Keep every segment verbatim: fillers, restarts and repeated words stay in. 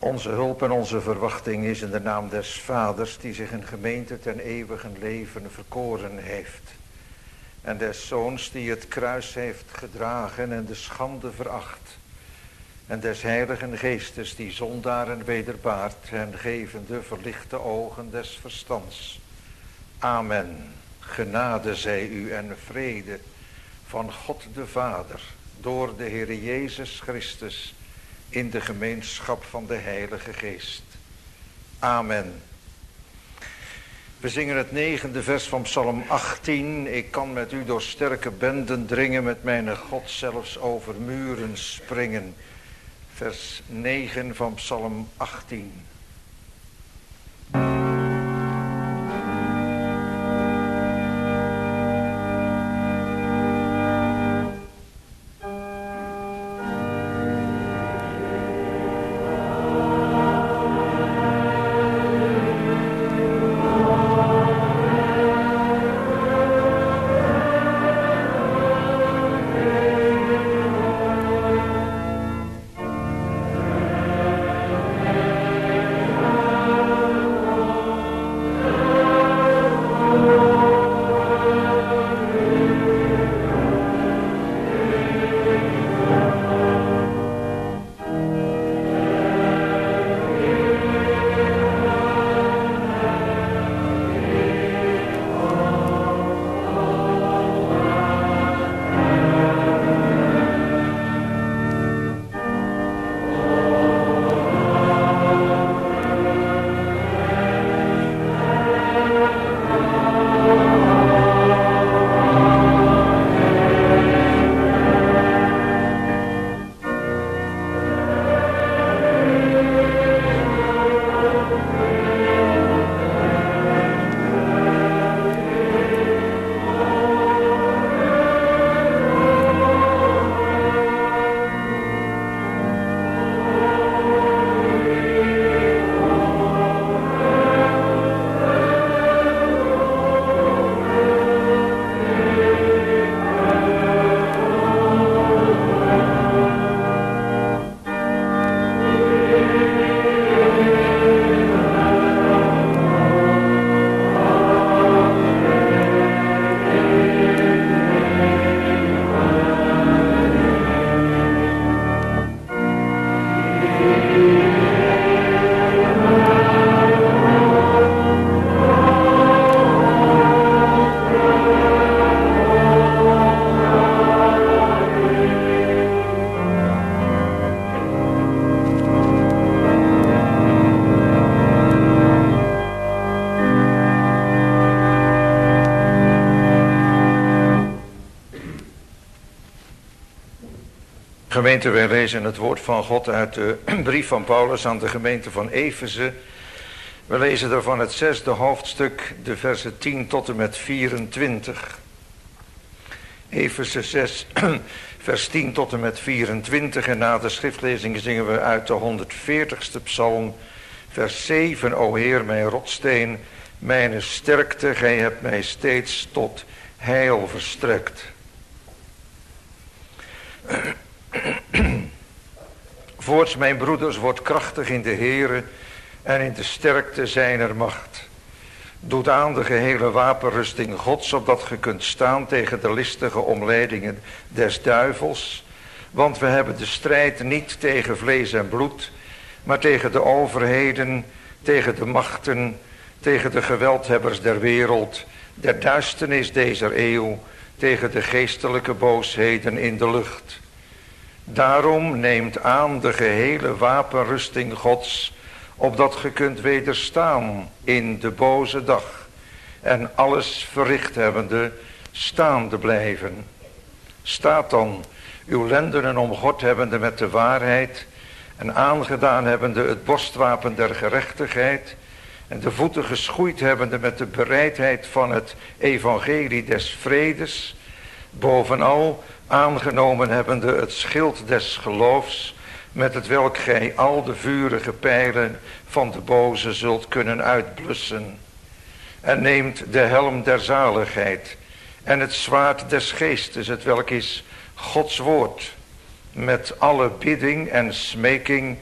Onze hulp en onze verwachting is in de naam des Vaders, die zich in gemeente ten eeuwigen leven verkoren heeft. En des Zoons, die het kruis heeft gedragen en de schande veracht. En des Heiligen Geestes, die zondaren wederbaart en gevende verlichte ogen des verstands. Amen. Genade zij u en vrede van God de Vader, door de Heere Jezus Christus, in de gemeenschap van de Heilige Geest. Amen. We zingen het negende vers van Psalm achttien. Ik kan met u door sterke benden dringen, met mijn God zelfs over muren springen. Vers negen van Psalm achttien. Gemeente, wij lezen het woord van God uit de brief van Paulus aan de gemeente van Efeze. We lezen daarvan het zesde hoofdstuk, de versen tien tot en met vierentwintig. Efeze zes, vers tien tot en met vierentwintig. En na de schriftlezing zingen we uit de honderdveertigste psalm, vers zeven. O Heer, mijn rotsteen, mijn sterkte, gij hebt mij steeds tot heil verstrekt. Voorts, mijn broeders, wordt krachtig in de Heere en in de sterkte zijner macht. Doet aan de gehele wapenrusting Gods, opdat ge kunt staan tegen de listige omleidingen des duivels. Want we hebben de strijd niet tegen vlees en bloed, maar tegen de overheden, tegen de machten, tegen de geweldhebbers der wereld, der duisternis dezer eeuw, tegen de geestelijke boosheden in de lucht. Daarom neemt aan de gehele wapenrusting Gods, opdat ge kunt wederstaan in de boze dag, en alles verricht hebbende staande blijven. Staat dan, uw lendenen omgord hebbende met de waarheid, en aangedaan hebbende het borstwapen der gerechtigheid, en de voeten geschoeid hebbende met de bereidheid van het evangelie des vredes, bovenal aangenomen hebbende het schild des geloofs, met het welk gij al de vurige pijlen van de boze zult kunnen uitblussen. En neemt de helm der zaligheid en het zwaard des geestes, het welk is Gods woord, met alle bidding en smeking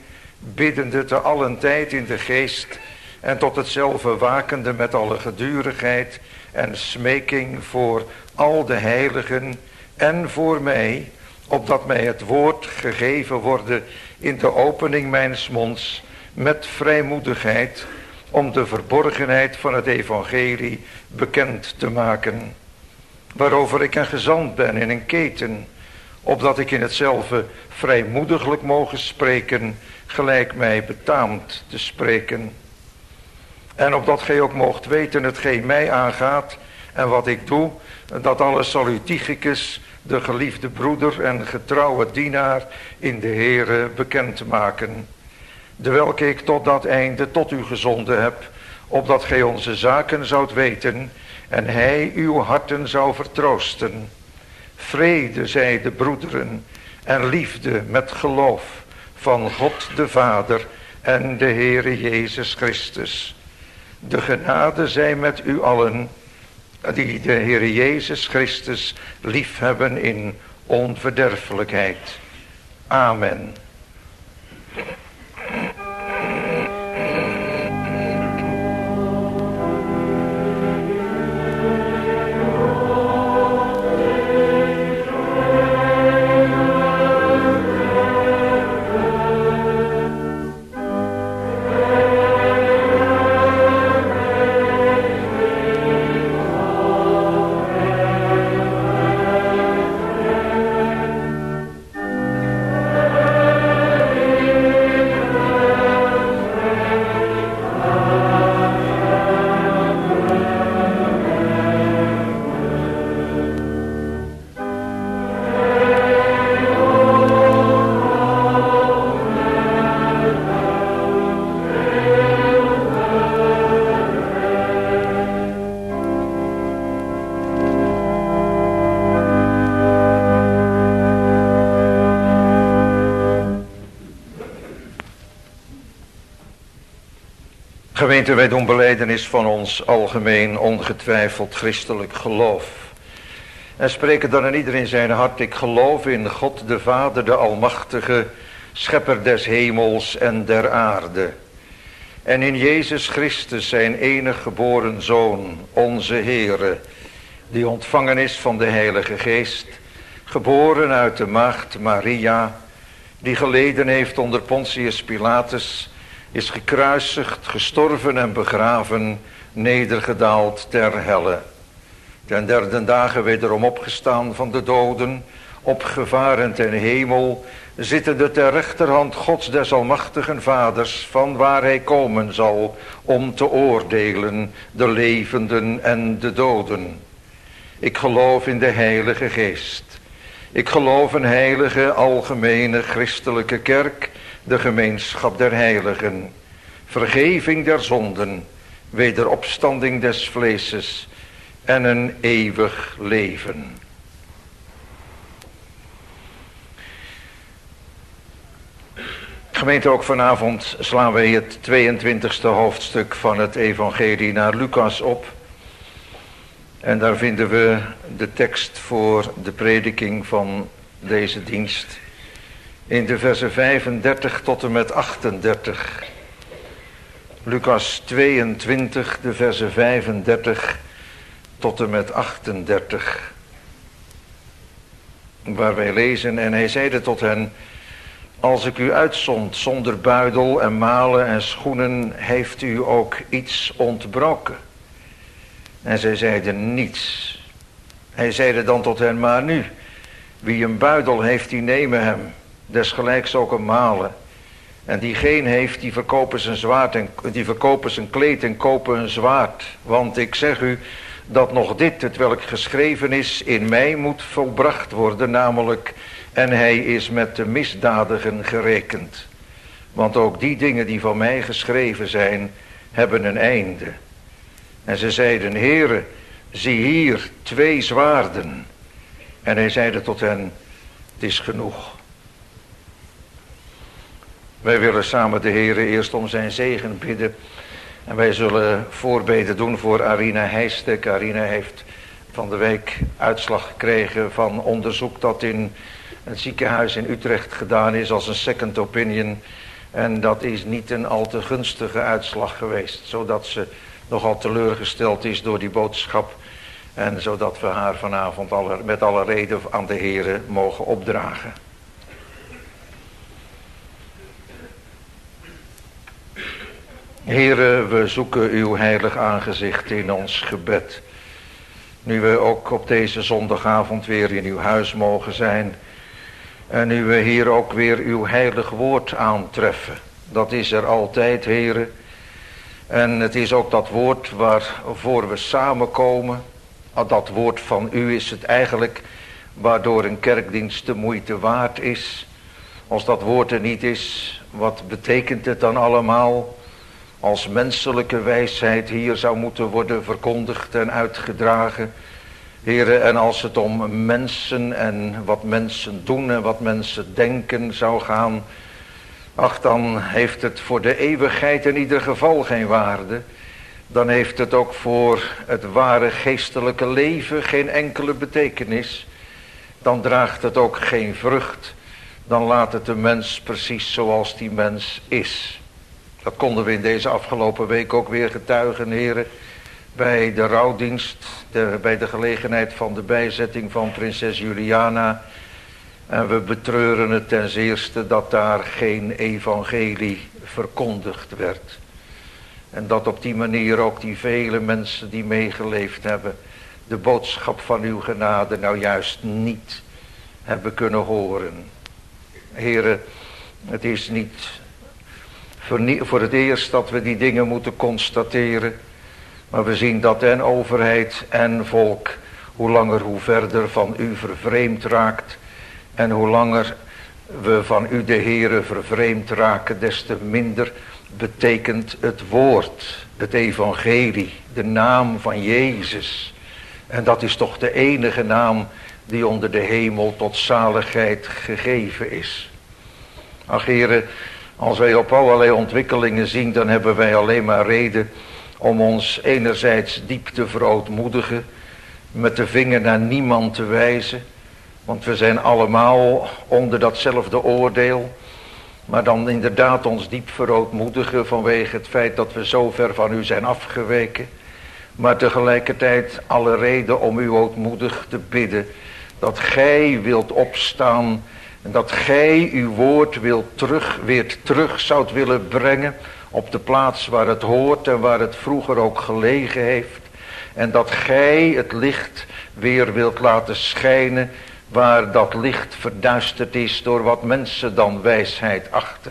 biddende te allen tijd in de geest en tot hetzelfde wakende met alle gedurigheid en smeking voor al de heiligen en voor mij, opdat mij het woord gegeven worden in de opening mijns monds met vrijmoedigheid, om de verborgenheid van het evangelie bekend te maken, waarover ik een gezant ben in een keten, opdat ik in hetzelfde vrijmoediglijk mogen spreken, gelijk mij betaamt te spreken. En opdat gij ook moogt weten hetgeen mij aangaat en wat ik doe, dat alles zal u Tychicus, de geliefde broeder en getrouwe dienaar in de Heere, bekend maken, dewelke ik tot dat einde tot u gezonden heb, opdat gij onze zaken zoudt weten en hij uw harten zou vertroosten. Vrede zij de broederen en liefde met geloof van God de Vader en de Heere Jezus Christus. De genade zij met u allen die de Heere Jezus Christus liefhebben in onverderfelijkheid. Amen. Gemeente, wij doen belijdenis van ons algemeen ongetwijfeld christelijk geloof. En spreken dan in ieder in zijn hart: ik geloof in God de Vader, de Almachtige, schepper des hemels en der aarde. En in Jezus Christus, zijn enig geboren Zoon, onze Heere, die ontvangen is van de Heilige Geest, geboren uit de maagd Maria, die geleden heeft onder Pontius Pilatus, is gekruisigd, gestorven en begraven, nedergedaald ter helle. Ten derde dagen wederom opgestaan van de doden, opgevaren ten hemel, zittende ter rechterhand Gods des almachtigen Vaders, van waar hij komen zal om te oordelen de levenden en de doden. Ik geloof in de Heilige Geest. Ik geloof een heilige, algemene, christelijke kerk, de gemeenschap der heiligen, vergeving der zonden, wederopstanding des vleeses en een eeuwig leven. Gemeente, ook vanavond slaan wij het tweeëntwintigste hoofdstuk van het evangelie naar Lucas op. En daar vinden we de tekst voor de prediking van deze dienst. In de versen vijfendertig tot en met achtendertig. Lucas tweeëntwintig, de versen vijfendertig tot en met achtendertig. Waar wij lezen: en hij zeide tot hen: als ik u uitzond zonder buidel en malen en schoenen, heeft u ook iets ontbroken? En zij zeiden niets. Hij zeide dan tot hen: maar nu, wie een buidel heeft, die nemen hem, desgelijks ook een malen. En die geen heeft, die verkopen zijn zwaard en die verkopen zijn kleed en kopen een zwaard. Want ik zeg u dat nog dit, hetwelk geschreven is, in mij moet volbracht worden, namelijk: en hij is met de misdadigen gerekend. Want ook die dingen die van mij geschreven zijn, hebben een einde. En ze zeiden: Heere, zie hier twee zwaarden. En hij zeide tot hen: het is genoeg. Wij willen samen de Heere eerst om zijn zegen bidden. En wij zullen voorbeden doen voor Arina Heijstek. Arina heeft van de week uitslag gekregen van onderzoek dat in het ziekenhuis in Utrecht gedaan is als een second opinion. En dat is niet een al te gunstige uitslag geweest, zodat ze nogal teleurgesteld is door die boodschap. En zodat we haar vanavond alle, met alle reden aan de Heere mogen opdragen. Heere, we zoeken uw heilig aangezicht in ons gebed. Nu we ook op deze zondagavond weer in uw huis mogen zijn. En nu we hier ook weer uw heilig woord aantreffen. Dat is er altijd, Heere. En het is ook dat woord waarvoor we samenkomen. Dat woord van u is het eigenlijk waardoor een kerkdienst de moeite waard is. Als dat woord er niet is, wat betekent het dan allemaal? Als menselijke wijsheid hier zou moeten worden verkondigd en uitgedragen. Heren, en als het om mensen en wat mensen doen en wat mensen denken zou gaan. Ach, dan heeft het voor de eeuwigheid in ieder geval geen waarde. Dan heeft het ook voor het ware geestelijke leven geen enkele betekenis. Dan draagt het ook geen vrucht. Dan laat het de mens precies zoals die mens is. Dat konden we in deze afgelopen week ook weer getuigen, heren. Bij de rouwdienst, de, bij de gelegenheid van de bijzetting van prinses Juliana. En we betreuren het ten zeerste dat daar geen evangelie verkondigd werd. En dat op die manier ook die vele mensen die meegeleefd hebben, de boodschap van uw genade nou juist niet hebben kunnen horen. Heren, het is niet voor het eerst dat we die dingen moeten constateren. Maar we zien dat en overheid en volk hoe langer hoe verder van u vervreemd raakt. En hoe langer we van u de Heere vervreemd raken, des te minder betekent het woord, het evangelie, de naam van Jezus. En dat is toch de enige naam die onder de hemel tot zaligheid gegeven is. Ach Heere, als wij op allerlei ontwikkelingen zien, dan hebben wij alleen maar reden om ons enerzijds diep te verootmoedigen, met de vinger naar niemand te wijzen. Want we zijn allemaal onder datzelfde oordeel. Maar dan inderdaad ons diep verootmoedigen vanwege het feit dat we zo ver van u zijn afgeweken. Maar tegelijkertijd alle reden om u ootmoedig te bidden. Dat gij wilt opstaan. En dat gij uw woord wilt terug, weer terug zoudt willen brengen. Op de plaats waar het hoort en waar het vroeger ook gelegen heeft. En dat gij het licht weer wilt laten schijnen. Waar dat licht verduisterd is door wat mensen dan wijsheid achten.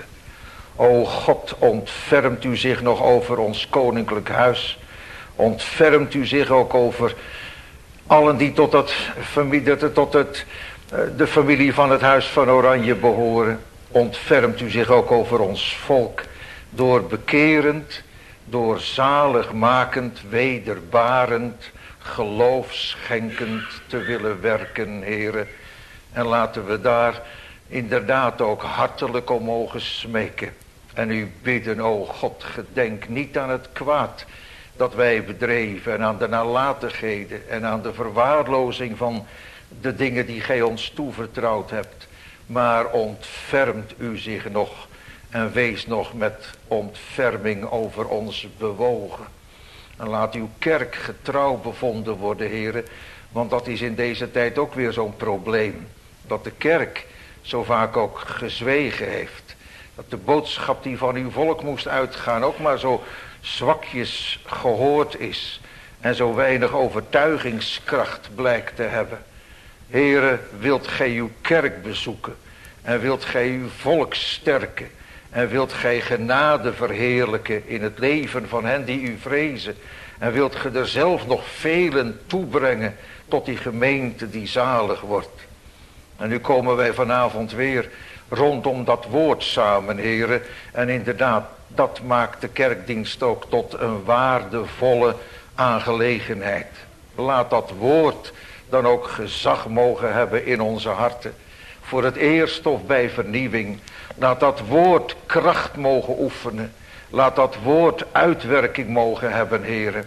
O God, ontfermt u zich nog over ons koninklijk huis. Ontfermt u zich ook over allen die tot, dat familie, tot het, de familie van het huis van Oranje behoren. Ontfermt u zich ook over ons volk. Door bekerend, door zaligmakend, wederbarend, geloofschenkend te willen werken, Heere. En laten we daar inderdaad ook hartelijk om mogen smeken. En u bidden, o God, gedenk niet aan het kwaad dat wij bedreven. En aan de nalatigheden en aan de verwaarlozing van de dingen die gij ons toevertrouwd hebt. Maar ontfermt u zich nog en wees nog met ontferming over ons bewogen. En laat uw kerk getrouw bevonden worden, heren. Want dat is in deze tijd ook weer zo'n probleem. Dat de kerk zo vaak ook gezwegen heeft. Dat de boodschap die van uw volk moest uitgaan ook maar zo zwakjes gehoord is. En zo weinig overtuigingskracht blijkt te hebben. Heren, wilt gij uw kerk bezoeken. En wilt gij uw volk sterken. En wilt gij genade verheerlijken in het leven van hen die u vrezen. En wilt gij er zelf nog velen toebrengen tot die gemeente die zalig wordt. En nu komen wij vanavond weer rondom dat woord samen, heren. En inderdaad, dat maakt de kerkdienst ook tot een waardevolle aangelegenheid. Laat dat woord dan ook gezag mogen hebben in onze harten. Voor het eerst of bij vernieuwing. Laat dat woord kracht mogen oefenen. Laat dat woord uitwerking mogen hebben, heren.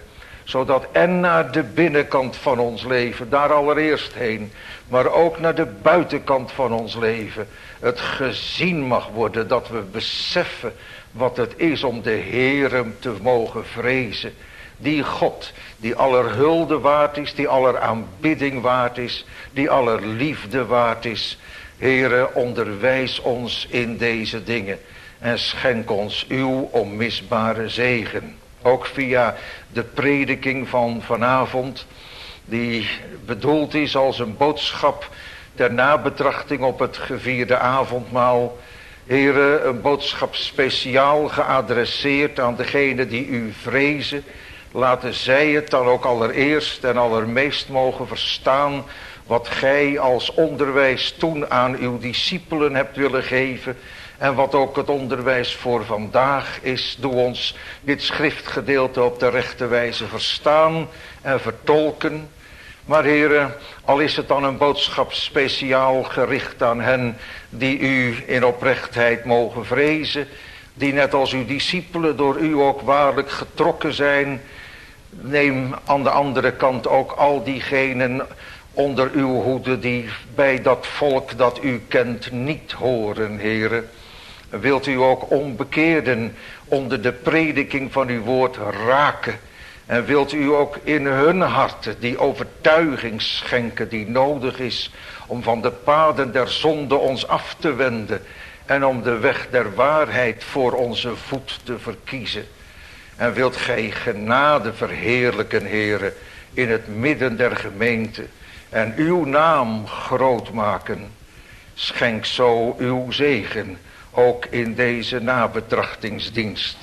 Zodat en naar de binnenkant van ons leven, daar allereerst heen, maar ook naar de buitenkant van ons leven, het gezien mag worden dat we beseffen wat het is om de Heere te mogen vrezen. Die God, die aller hulde waard is, die aller aanbidding waard is, die aller liefde waard is. Heere, onderwijs ons in deze dingen en schenk ons uw onmisbare zegen. Ook via de prediking van vanavond, die bedoeld is als een boodschap ter nabetrachting op het gevierde avondmaal. Heere, een boodschap speciaal geadresseerd aan degenen die u vrezen. Laten zij het dan ook allereerst en allermeest mogen verstaan wat gij als onderwijs toen aan uw discipelen hebt willen geven. En wat ook het onderwijs voor vandaag is. Doe ons dit schriftgedeelte op de rechte wijze verstaan en vertolken. Maar heren, al is het dan een boodschap speciaal gericht aan hen die u in oprechtheid mogen vrezen. Die net als uw discipelen door u ook waarlijk getrokken zijn. Neem aan de andere kant ook al diegenen onder uw hoede die bij dat volk dat u kent niet horen, heren. Wilt u ook onbekeerden onder de prediking van uw woord raken. En wilt u ook in hun harten die overtuiging schenken die nodig is om van de paden der zonde ons af te wenden. En om de weg der waarheid voor onze voet te verkiezen. En wilt gij genade verheerlijken, heren, in het midden der gemeente. En uw naam groot maken. Schenk zo uw zegen, ook in deze nabetrachtingsdienst.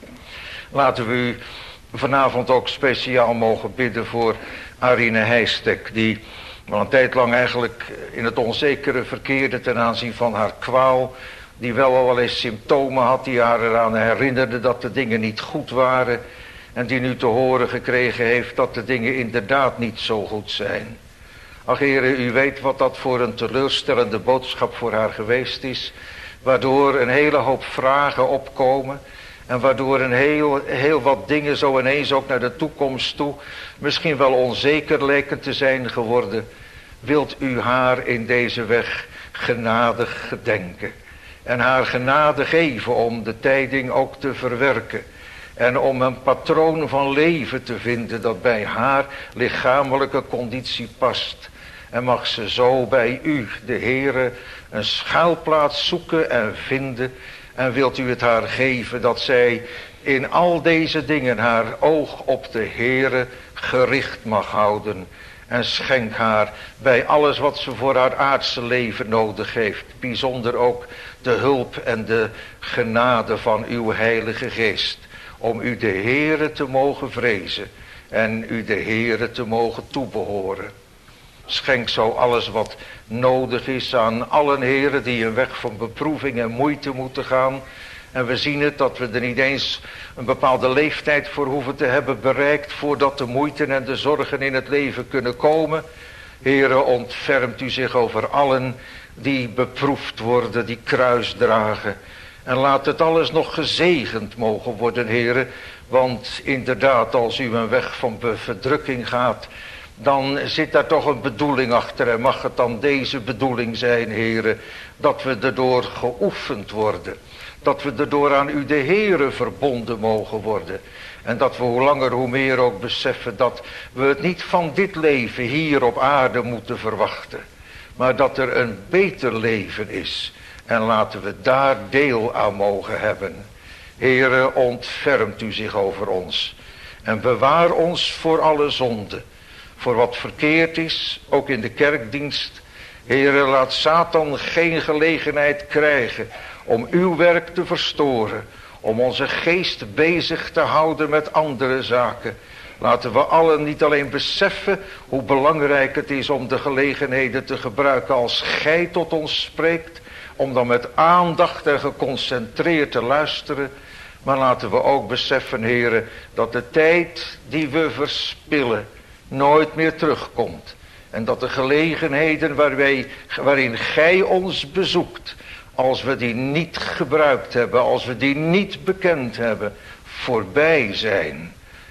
Laten we u vanavond ook speciaal mogen bidden voor Arine Heijstek, die al een tijd lang eigenlijk in het onzekere verkeerde ten aanzien van haar kwaal. Die wel al eens symptomen had die haar eraan herinnerden dat de dingen niet goed waren. En die nu te horen gekregen heeft dat de dingen inderdaad niet zo goed zijn. Ach heren, u weet wat dat voor een teleurstellende boodschap voor haar geweest is. Waardoor een hele hoop vragen opkomen. En waardoor een heel, heel wat dingen zo ineens ook naar de toekomst toe misschien wel onzeker lijken te zijn geworden. Wilt u haar in deze weg genadig gedenken. En haar genade geven om de tijding ook te verwerken. En om een patroon van leven te vinden dat bij haar lichamelijke conditie past. En mag ze zo bij u, de Heere, een schuilplaats zoeken en vinden. En wilt u het haar geven dat zij in al deze dingen haar oog op de Heere gericht mag houden. En schenk haar bij alles wat ze voor haar aardse leven nodig heeft. Bijzonder ook de hulp en de genade van uw Heilige Geest. Om u de Heere te mogen vrezen. En u de Heere te mogen toebehoren. Schenk zo alles wat nodig is aan allen heren die een weg van beproeving en moeite moeten gaan. En we zien het dat we er niet eens een bepaalde leeftijd voor hoeven te hebben bereikt voordat de moeite en de zorgen in het leven kunnen komen. Heere, ontfermt u zich over allen die beproefd worden, die kruis dragen. En laat het alles nog gezegend mogen worden, Heere. Want inderdaad, als u een weg van verdrukking gaat, dan zit daar toch een bedoeling achter. En mag het dan deze bedoeling zijn, Heere, dat we erdoor geoefend worden. Dat we erdoor aan u de Heere verbonden mogen worden. En dat we hoe langer hoe meer ook beseffen dat we het niet van dit leven hier op aarde moeten verwachten. Maar dat er een beter leven is. En laten we daar deel aan mogen hebben. Heere, ontfermt u zich over ons. En bewaar ons voor alle zonde. Voor wat verkeerd is, ook in de kerkdienst. Heere, laat Satan geen gelegenheid krijgen om uw werk te verstoren. Om onze geest bezig te houden met andere zaken. Laten we allen niet alleen beseffen hoe belangrijk het is om de gelegenheden te gebruiken als gij tot ons spreekt. Om dan met aandacht en geconcentreerd te luisteren. Maar laten we ook beseffen, Heere, dat de tijd die we verspillen nooit meer terugkomt. En dat de gelegenheden waar wij, waarin gij ons bezoekt, als we die niet gebruikt hebben, als we die niet bekend hebben, voorbij zijn.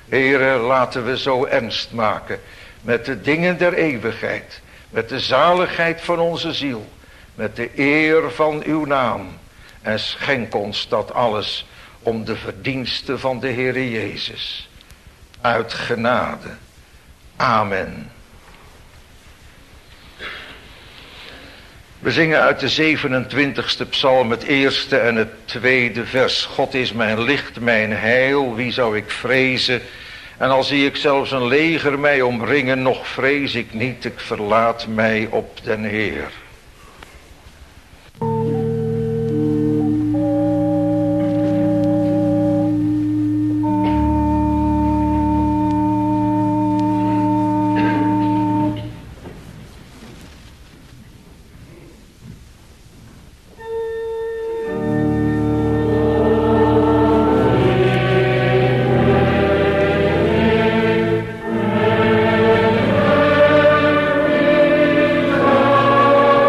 Heere, laten we zo ernst maken met de dingen der eeuwigheid, met de zaligheid van onze ziel, met de eer van uw naam. En schenk ons dat alles om de verdiensten van de Heere Jezus. Uit genade. Amen. We zingen uit de zevenentwintigste psalm het eerste en het tweede vers. God is mijn licht, mijn heil, wie zou ik vrezen? En al zie ik zelfs een leger mij omringen, nog vrees ik niet, ik verlaat mij op den Heer. Oh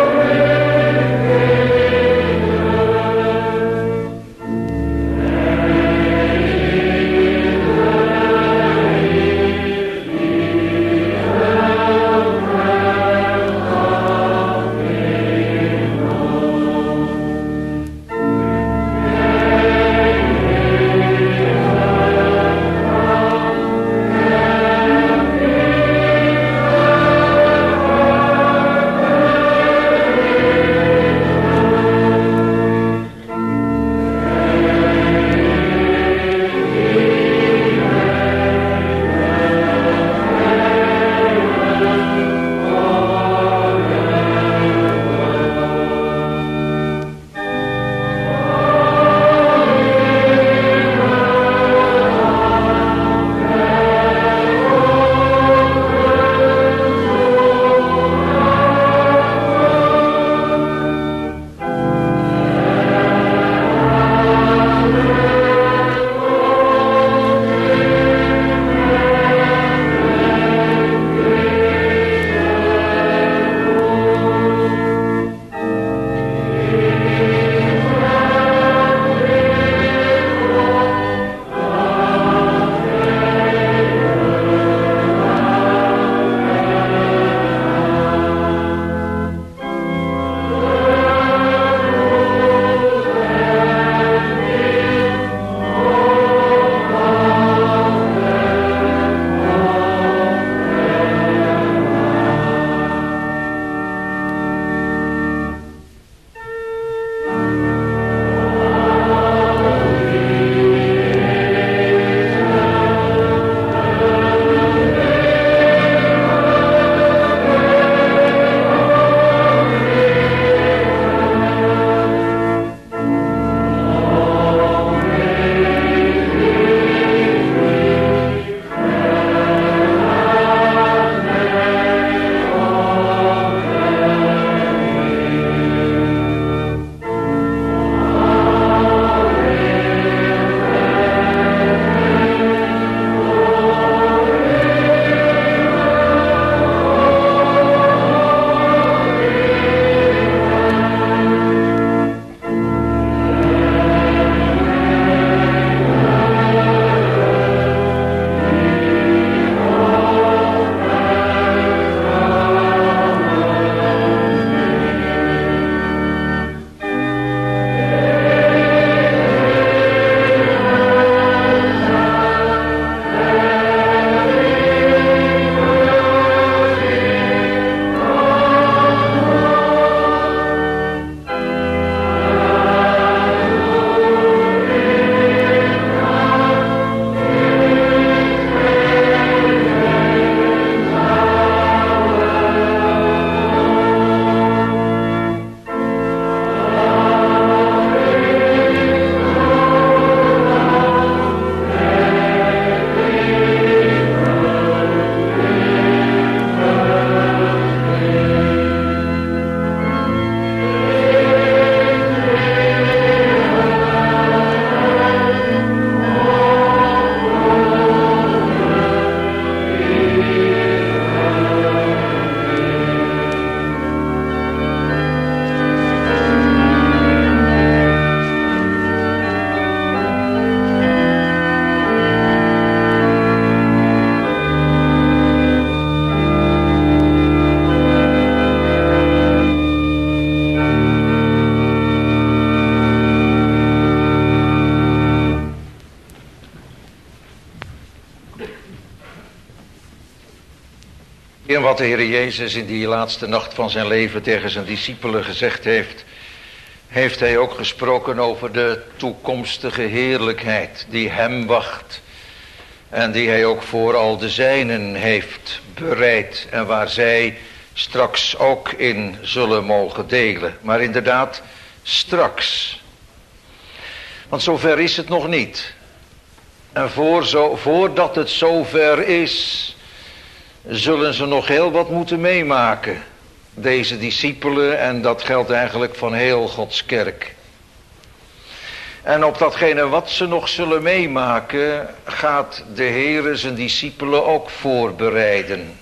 In wat de Heer Jezus in die laatste nacht van zijn leven tegen zijn discipelen gezegd heeft, heeft hij ook gesproken over de toekomstige heerlijkheid die hem wacht. En die hij ook voor al de zijnen heeft bereid en waar zij straks ook in zullen mogen delen. Maar inderdaad, straks. Want zover is het nog niet. En voor zo, voordat het zover is, zullen ze nog heel wat moeten meemaken. Deze discipelen, en dat geldt eigenlijk van heel Gods kerk. En op datgene wat ze nog zullen meemaken, gaat de Heere zijn discipelen ook voorbereiden.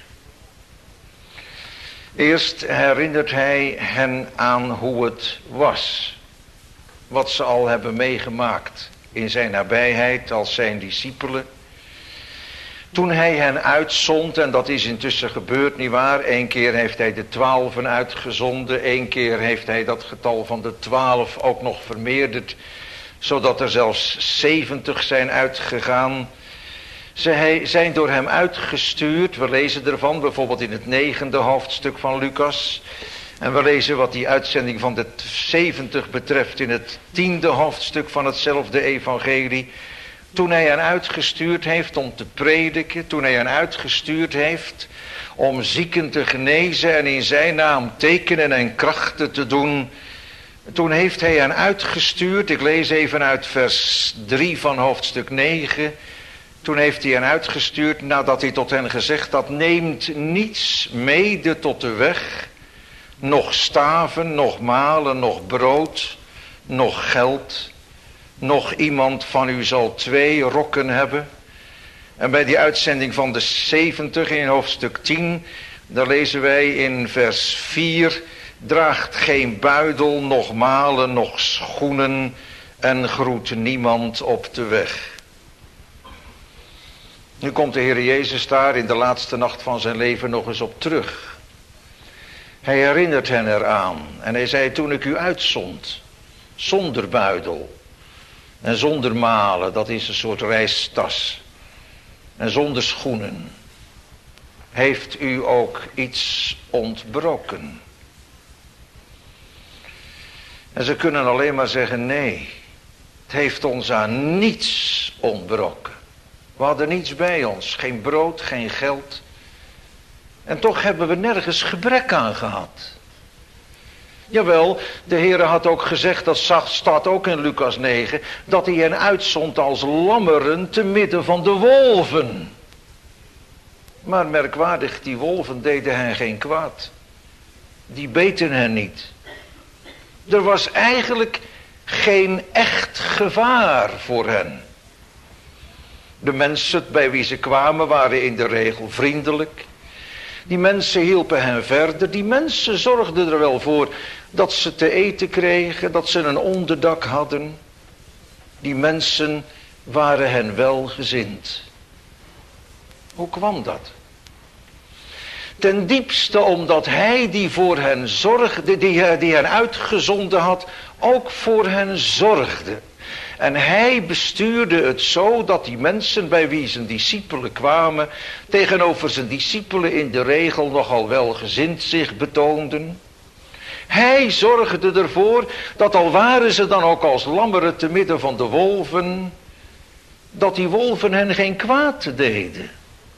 Eerst herinnert hij hen aan hoe het was. Wat ze al hebben meegemaakt in zijn nabijheid als zijn discipelen. Toen hij hen uitzond, en dat is intussen gebeurd, nietwaar? Eén keer heeft hij de twaalfen uitgezonden. Eén keer heeft hij dat getal van de twaalf ook nog vermeerderd. Zodat er zelfs zeventig zijn uitgegaan. Ze zijn door hem uitgestuurd. We lezen ervan bijvoorbeeld in het negende hoofdstuk van Lucas. En we lezen wat die uitzending van de zeventig betreft in het tiende hoofdstuk van hetzelfde evangelie. Toen hij hen uitgestuurd heeft om te prediken, toen hij hen uitgestuurd heeft om zieken te genezen en in zijn naam tekenen en krachten te doen. Toen heeft hij hen uitgestuurd, ik lees even uit vers drie van hoofdstuk negen. Toen heeft hij hen uitgestuurd nadat hij tot hen gezegd had, neemt niets mede tot de weg, nog staven, nog malen, nog brood, nog geld. Nog iemand van u zal twee rokken hebben. En bij die uitzending van de zeventig in hoofdstuk tien, daar lezen wij in vers vier, draagt geen buidel, nog malen, nog schoenen en groet niemand op de weg. Nu komt de Heer Jezus daar in de laatste nacht van zijn leven nog eens op terug. Hij herinnert hen eraan en hij zei, toen ik u uitzond, zonder buidel en zonder malen, dat is een soort reistas, en zonder schoenen, heeft u ook iets ontbroken? En ze kunnen alleen maar zeggen, nee, het heeft ons aan niets ontbroken. We hadden niets bij ons, geen brood, geen geld. En toch hebben we nergens gebrek aan gehad. Jawel, de Heere had ook gezegd, dat staat ook in Lucas negen, dat hij hen uitzond als lammeren te midden van de wolven. Maar merkwaardig, die wolven deden hen geen kwaad. Die beten hen niet. Er was eigenlijk geen echt gevaar voor hen. De mensen bij wie ze kwamen waren in de regel vriendelijk. Die mensen hielpen hen verder. Die mensen zorgden er wel voor dat ze te eten kregen, dat ze een onderdak hadden. Die mensen waren hen welgezind. Hoe kwam dat? Ten diepste omdat hij die voor hen zorgde, die, die hen uitgezonden had, ook voor hen zorgde. En hij bestuurde het zo dat die mensen bij wie zijn discipelen kwamen, tegenover zijn discipelen in de regel nogal welgezind zich betoonden. Hij zorgde ervoor dat al waren ze dan ook als lammeren te midden van de wolven, dat die wolven hen geen kwaad deden.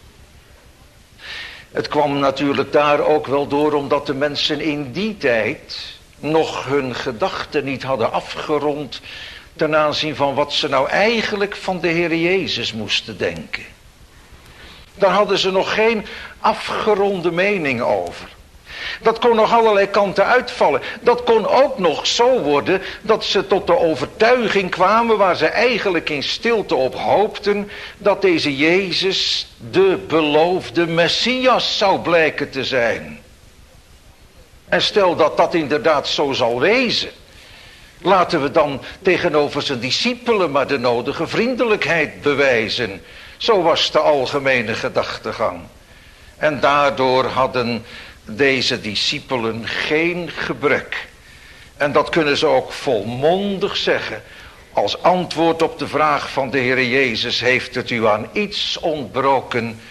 Het kwam natuurlijk daar ook wel door omdat de mensen in die tijd nog hun gedachten niet hadden afgerond ten aanzien van wat ze nou eigenlijk van de Heer Jezus moesten denken. Daar hadden ze nog geen afgeronde mening over. Dat kon nog allerlei kanten uitvallen. Dat kon ook nog zo worden dat ze tot de overtuiging kwamen waar ze eigenlijk in stilte op hoopten, dat deze Jezus de beloofde Messias zou blijken te zijn. En stel dat dat inderdaad zo zal wezen, laten we dan tegenover zijn discipelen maar de nodige vriendelijkheid bewijzen. Zo was de algemene gedachtegang. En daardoor hadden deze discipelen geen gebrek. En dat kunnen ze ook volmondig zeggen. Als antwoord op de vraag van de Heer Jezus, heeft het u aan iets ontbroken,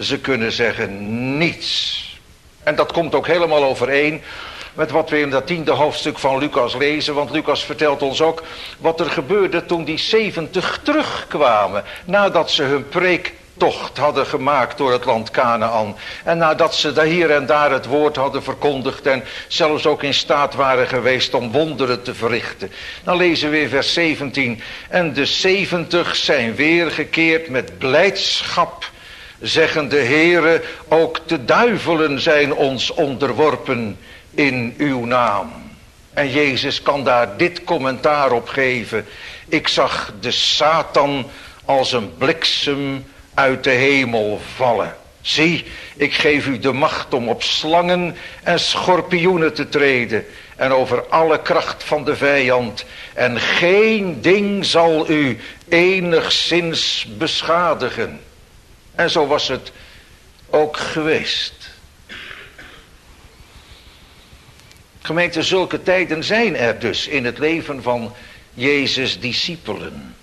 Ze kunnen zeggen niets. En dat komt ook helemaal overeen met wat we in dat tiende hoofdstuk van Lucas lezen. Want Lucas vertelt ons ook wat er gebeurde toen die zeventig terugkwamen. Nadat ze hun preektocht hadden gemaakt door het land Kanaan. En nadat ze daar hier en daar het woord hadden verkondigd. En zelfs ook in staat waren geweest om wonderen te verrichten. Dan lezen we in vers zeventien. En de zeventig zijn weergekeerd met blijdschap. Zeggende, Heere, ook de duivelen zijn ons onderworpen in uw naam. En Jezus kan daar dit commentaar op geven. Ik zag de Satan als een bliksem uit de hemel vallen. Zie, ik geef u de macht om op slangen en schorpioenen te treden. En over alle kracht van de vijand. En geen ding zal u enigszins beschadigen. En zo was het ook geweest. Gemeente, zulke tijden zijn er dus in het leven van Jezus' discipelen.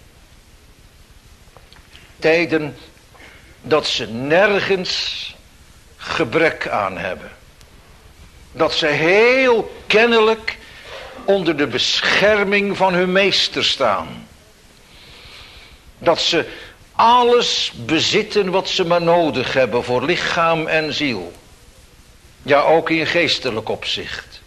Tijden dat ze nergens gebrek aan hebben. Dat ze heel kennelijk onder de bescherming van hun meester staan. Dat ze alles bezitten wat ze maar nodig hebben voor lichaam en ziel. Ja, ook in geestelijk opzicht.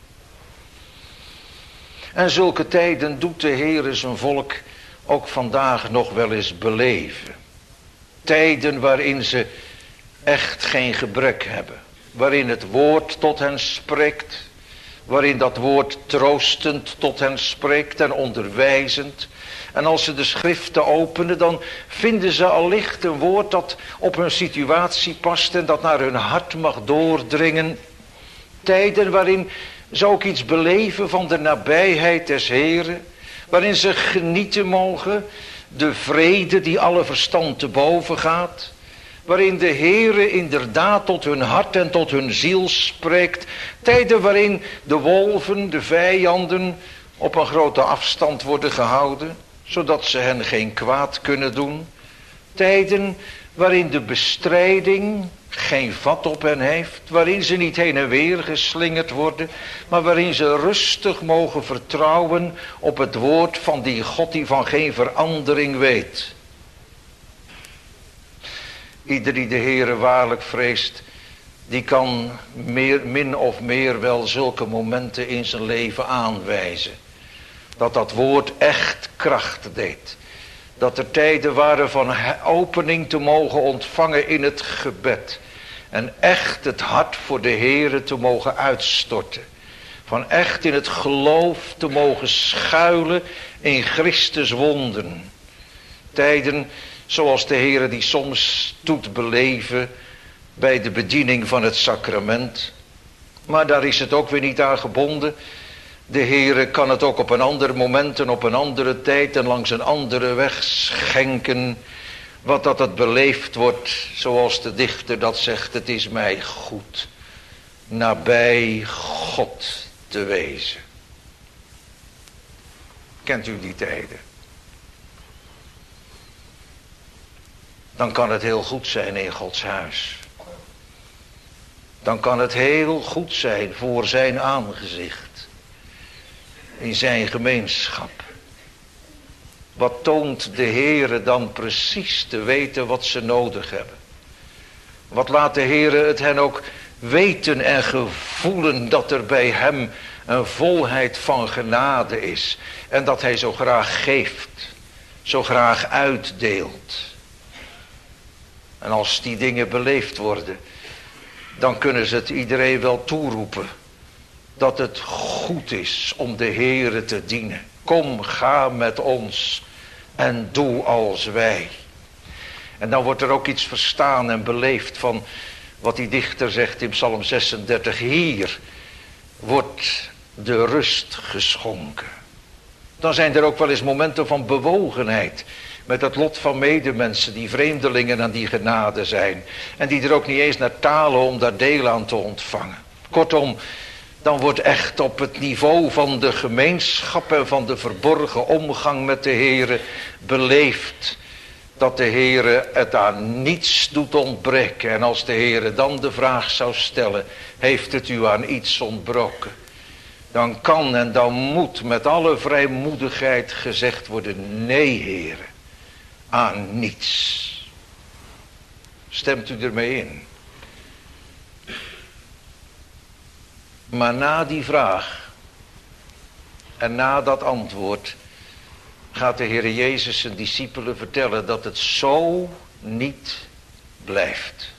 En zulke tijden doet de Heer zijn volk ook vandaag nog wel eens beleven. Tijden waarin ze echt geen gebrek hebben. Waarin het woord tot hen spreekt. Waarin dat woord troostend tot hen spreekt en onderwijzend. En als ze de schriften openen, dan vinden ze allicht een woord dat op hun situatie past en dat naar hun hart mag doordringen. Tijden waarin ze ook iets beleven van de nabijheid des Heren. Waarin ze genieten mogen, de vrede die alle verstand te boven gaat. Waarin de Heere inderdaad tot hun hart en tot hun ziel spreekt. Tijden waarin de wolven, de vijanden, op een grote afstand worden gehouden, zodat ze hen geen kwaad kunnen doen. Tijden waarin de bestrijding geen vat op hen heeft, waarin ze niet heen en weer geslingerd worden, maar waarin ze rustig mogen vertrouwen op het woord van die God die van geen verandering weet. Ieder die de Heere waarlijk vreest, die kan meer, min of meer wel zulke momenten in zijn leven aanwijzen. Dat dat woord echt kracht deed. Dat er tijden waren van opening te mogen ontvangen in het gebed. En echt het hart voor de Heere te mogen uitstorten. Van echt in het geloof te mogen schuilen in Christus wonden. Tijden zoals de Heere die soms doet beleven bij de bediening van het sacrament. Maar daar is het ook weer niet aan gebonden. De Heere kan het ook op een ander moment en op een andere tijd en langs een andere weg schenken. Wat dat het beleefd wordt, zoals de dichter dat zegt, het is mij goed nabij God te wezen. Kent u die tijden? Dan kan het heel goed zijn in Gods huis. Dan kan het heel goed zijn voor zijn aangezicht. In zijn gemeenschap. Wat toont de Heere dan precies te weten wat ze nodig hebben? Wat laat de Heere het hen ook weten en gevoelen dat er bij hem een volheid van genade is. En dat hij zo graag geeft. Zo graag uitdeelt. En als die dingen beleefd worden, dan kunnen ze het iedereen wel toeroepen. Dat het goed is om de Heere te dienen. Kom, ga met ons en doe als wij. En dan wordt er ook iets verstaan en beleefd van wat die dichter zegt in Psalm zesendertig. Hier wordt de rust geschonken. Dan zijn er ook wel eens momenten van bewogenheid met het lot van medemensen die vreemdelingen aan die genade zijn. En die er ook niet eens naar talen om daar deel aan te ontvangen. Kortom, dan wordt echt op het niveau van de gemeenschap en van de verborgen omgang met de Heere beleefd dat de Heere het aan niets doet ontbreken. En als de Heere dan de vraag zou stellen, heeft het u aan iets ontbroken? Dan kan en dan moet met alle vrijmoedigheid gezegd worden, nee Heere, aan niets. Stemt u ermee in? Maar na die vraag en na dat antwoord gaat de Heer Jezus zijn discipelen vertellen dat het zo niet blijft.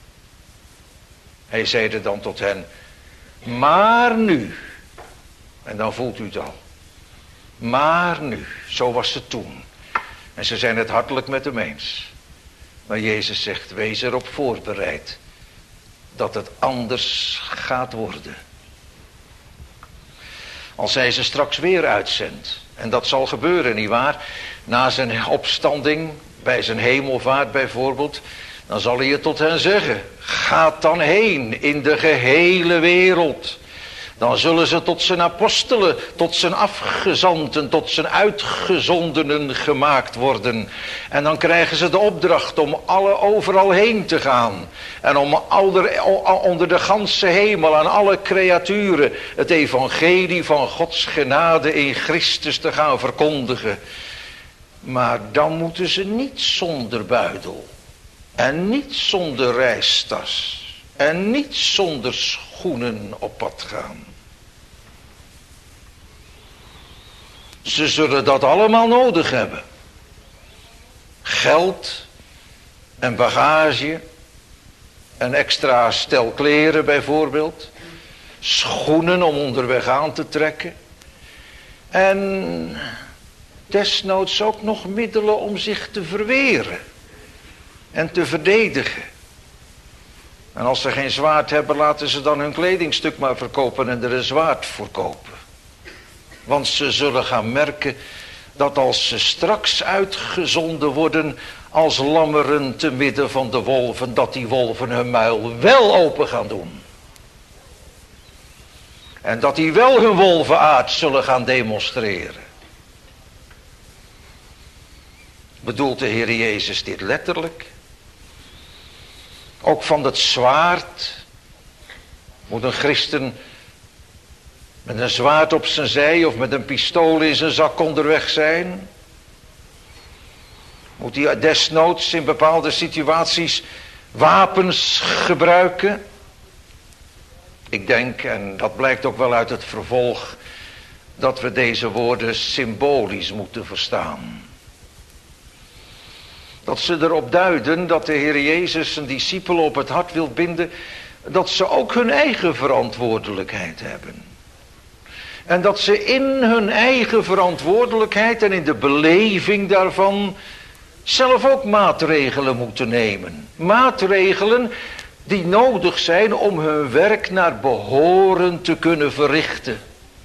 Hij zeide dan tot hen, maar nu, en dan voelt u het al, maar nu, zo was het toen. En ze zijn het hartelijk met hem eens. Maar Jezus zegt, wees erop voorbereid dat het anders gaat worden. Als hij ze straks weer uitzendt. En dat zal gebeuren, nietwaar? Na zijn opstanding, bij zijn hemelvaart bijvoorbeeld. Dan zal hij het tot hen zeggen. Gaat dan heen in de gehele wereld. Dan zullen ze tot zijn apostelen, tot zijn afgezanten, tot zijn uitgezondenen gemaakt worden. En dan krijgen ze de opdracht om alle overal heen te gaan. En om onder de ganse hemel aan alle creaturen het evangelie van Gods genade in Christus te gaan verkondigen. Maar dan moeten ze niet zonder buidel. En niet zonder reistas. En niet zonder schoenen op pad gaan. Ze zullen dat allemaal nodig hebben. Geld en bagage, een extra stel kleren bijvoorbeeld, schoenen om onderweg aan te trekken en desnoods ook nog middelen om zich te verweren en te verdedigen. En als ze geen zwaard hebben, laten ze dan hun kledingstuk maar verkopen en er een zwaard voor kopen. Want ze zullen gaan merken dat als ze straks uitgezonden worden als lammeren te midden van de wolven, dat die wolven hun muil wel open gaan doen. En dat die wel hun wolvenaard zullen gaan demonstreren. Bedoelt de Heer Jezus dit letterlijk? Ook van het zwaard moet een christen met een zwaard op zijn zij of met een pistool in zijn zak onderweg zijn? Moet hij desnoods in bepaalde situaties wapens gebruiken? Ik denk, en dat blijkt ook wel uit het vervolg, dat we deze woorden symbolisch moeten verstaan. Dat ze erop duiden dat de Heer Jezus zijn discipelen op het hart wil binden, dat ze ook hun eigen verantwoordelijkheid hebben. En dat ze in hun eigen verantwoordelijkheid en in de beleving daarvan zelf ook maatregelen moeten nemen. Maatregelen die nodig zijn om hun werk naar behoren te kunnen verrichten.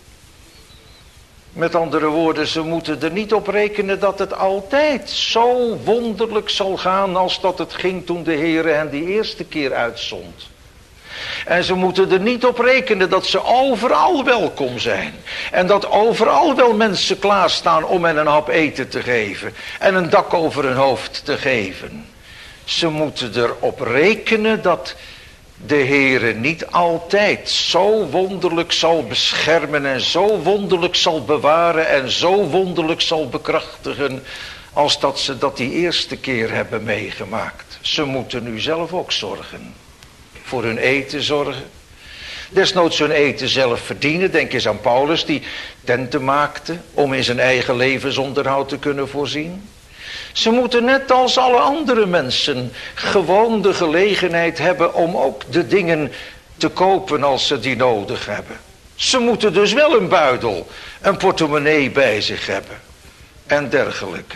Met andere woorden, ze moeten er niet op rekenen dat het altijd zo wonderlijk zal gaan als dat het ging toen de Heere hen die eerste keer uitzond. En ze moeten er niet op rekenen dat ze overal welkom zijn. En dat overal wel mensen klaarstaan om hen een hap eten te geven. En een dak over hun hoofd te geven. Ze moeten erop rekenen dat de Heere niet altijd zo wonderlijk zal beschermen en zo wonderlijk zal bewaren en zo wonderlijk zal bekrachtigen als dat ze dat die eerste keer hebben meegemaakt. Ze moeten nu zelf ook zorgen. Voor hun eten zorgen. Desnoods hun eten zelf verdienen. Denk eens aan Paulus die tenten maakte om in zijn eigen levensonderhoud te kunnen voorzien. Ze moeten net als alle andere mensen gewoon de gelegenheid hebben om ook de dingen te kopen als ze die nodig hebben. Ze moeten dus wel een buidel, een portemonnee bij zich hebben en dergelijke.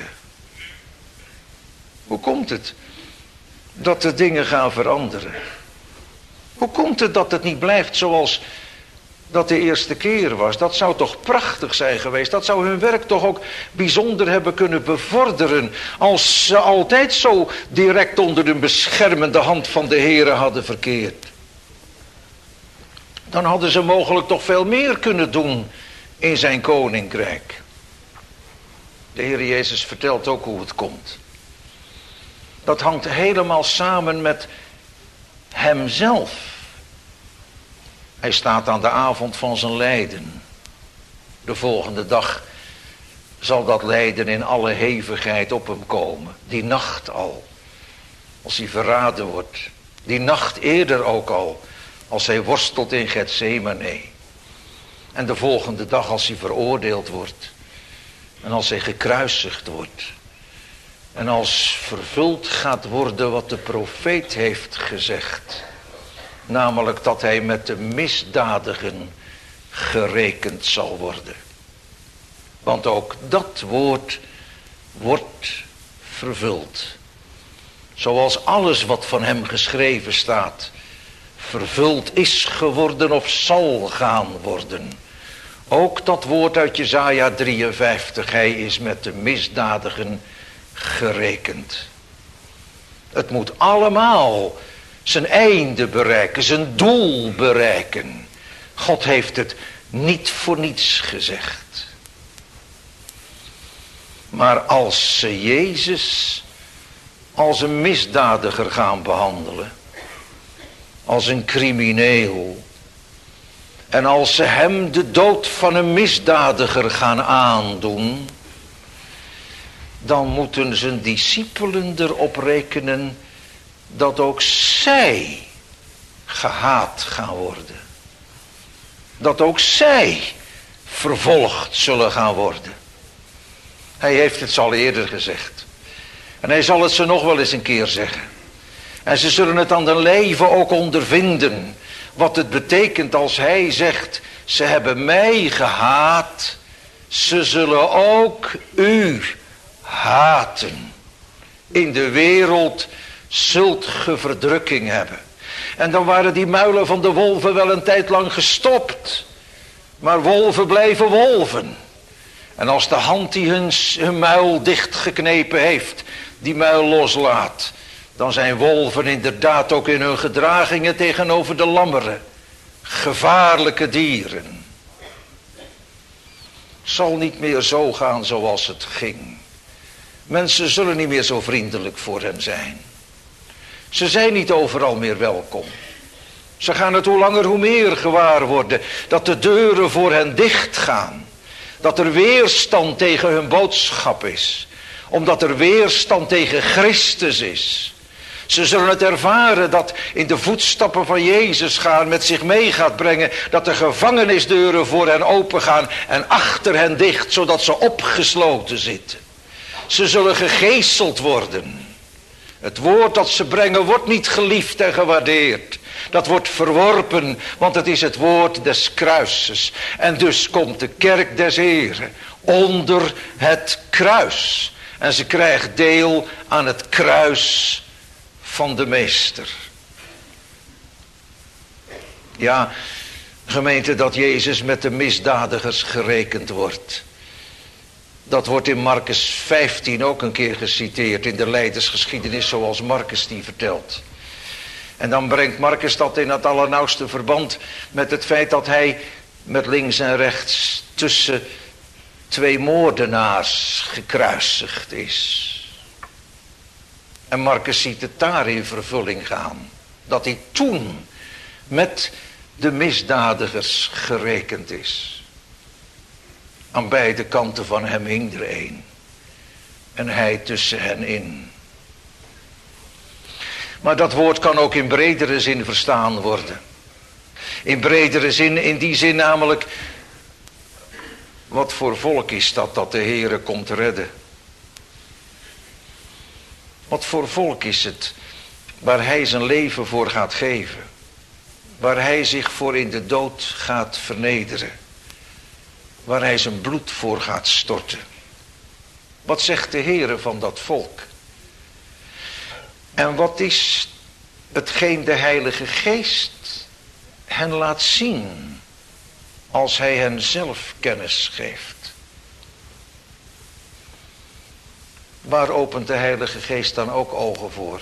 Hoe komt het dat de dingen gaan veranderen? Hoe komt het dat het niet blijft zoals dat de eerste keer was? Dat zou toch prachtig zijn geweest. Dat zou hun werk toch ook bijzonder hebben kunnen bevorderen. Als ze altijd zo direct onder de beschermende hand van de Heere hadden verkeerd. Dan hadden ze mogelijk toch veel meer kunnen doen in zijn koninkrijk. De Heer Jezus vertelt ook hoe het komt. Dat hangt helemaal samen met hemzelf. Hij staat aan de avond van zijn lijden. De volgende dag zal dat lijden in alle hevigheid op hem komen. Die nacht al, als hij verraden wordt. Die nacht eerder ook al, als hij worstelt in Getsemane. En de volgende dag als hij veroordeeld wordt. En als hij gekruisigd wordt. En als vervuld gaat worden wat de profeet heeft gezegd. Namelijk dat hij met de misdadigen gerekend zal worden. Want ook dat woord wordt vervuld. Zoals alles wat van hem geschreven staat vervuld is geworden of zal gaan worden. Ook dat woord uit Jesaja drieënvijftig, hij is met de misdadigen gerekend. Het moet allemaal zijn einde bereiken, zijn doel bereiken. God heeft het niet voor niets gezegd. Maar als ze Jezus als een misdadiger gaan behandelen, als een crimineel, en als ze hem de dood van een misdadiger gaan aandoen, dan moeten zijn discipelen erop rekenen dat ook zij gehaat gaan worden. Dat ook zij vervolgd zullen gaan worden. Hij heeft het al eerder gezegd. En hij zal het ze nog wel eens een keer zeggen. En ze zullen het aan hun leven ook ondervinden. Wat het betekent als hij zegt, ze hebben mij gehaat. Ze zullen ook u haten. In de wereld zult ge verdrukking hebben. En dan waren die muilen van de wolven wel een tijd lang gestopt. Maar wolven blijven wolven. En als de hand die hun, hun muil dichtgeknepen heeft, die muil loslaat, dan zijn wolven inderdaad ook in hun gedragingen tegenover de lammeren gevaarlijke dieren. Het zal niet meer zo gaan zoals het ging. Mensen zullen niet meer zo vriendelijk voor hen zijn. Ze zijn niet overal meer welkom. Ze gaan het hoe langer hoe meer gewaar worden dat de deuren voor hen dicht gaan. Dat er weerstand tegen hun boodschap is. Omdat er weerstand tegen Christus is. Ze zullen het ervaren dat in de voetstappen van Jezus gaan met zich mee gaat brengen. Dat de gevangenisdeuren voor hen open gaan en achter hen dicht, zodat ze opgesloten zitten. Ze zullen gegeeseld worden. Het woord dat ze brengen wordt niet geliefd en gewaardeerd. Dat wordt verworpen, want het is het woord des kruises. En dus komt de kerk des Heren onder het kruis. En ze krijgt deel aan het kruis van de meester. Ja, gemeente, dat Jezus met de misdadigers gerekend wordt. Dat wordt in Marcus vijftien ook een keer geciteerd in de leidersgeschiedenis zoals Marcus die vertelt. En dan brengt Marcus dat in het allernauwste verband met het feit dat hij met links en rechts tussen twee moordenaars gekruisigd is. En Marcus ziet het daar in vervulling gaan. Dat hij toen met de misdadigers gerekend is. Aan beide kanten van hem hing er een. En hij tussen hen in. Maar dat woord kan ook in bredere zin verstaan worden. In bredere zin, in die zin namelijk, wat voor volk is dat dat de Heere komt redden? Wat voor volk is het waar hij zijn leven voor gaat geven? Waar hij zich voor in de dood gaat vernederen? Waar hij zijn bloed voor gaat storten? Wat zegt de Heere van dat volk? En wat is hetgeen de Heilige Geest hen laat zien als hij hen zelf kennis geeft? Waar opent de Heilige Geest dan ook ogen voor?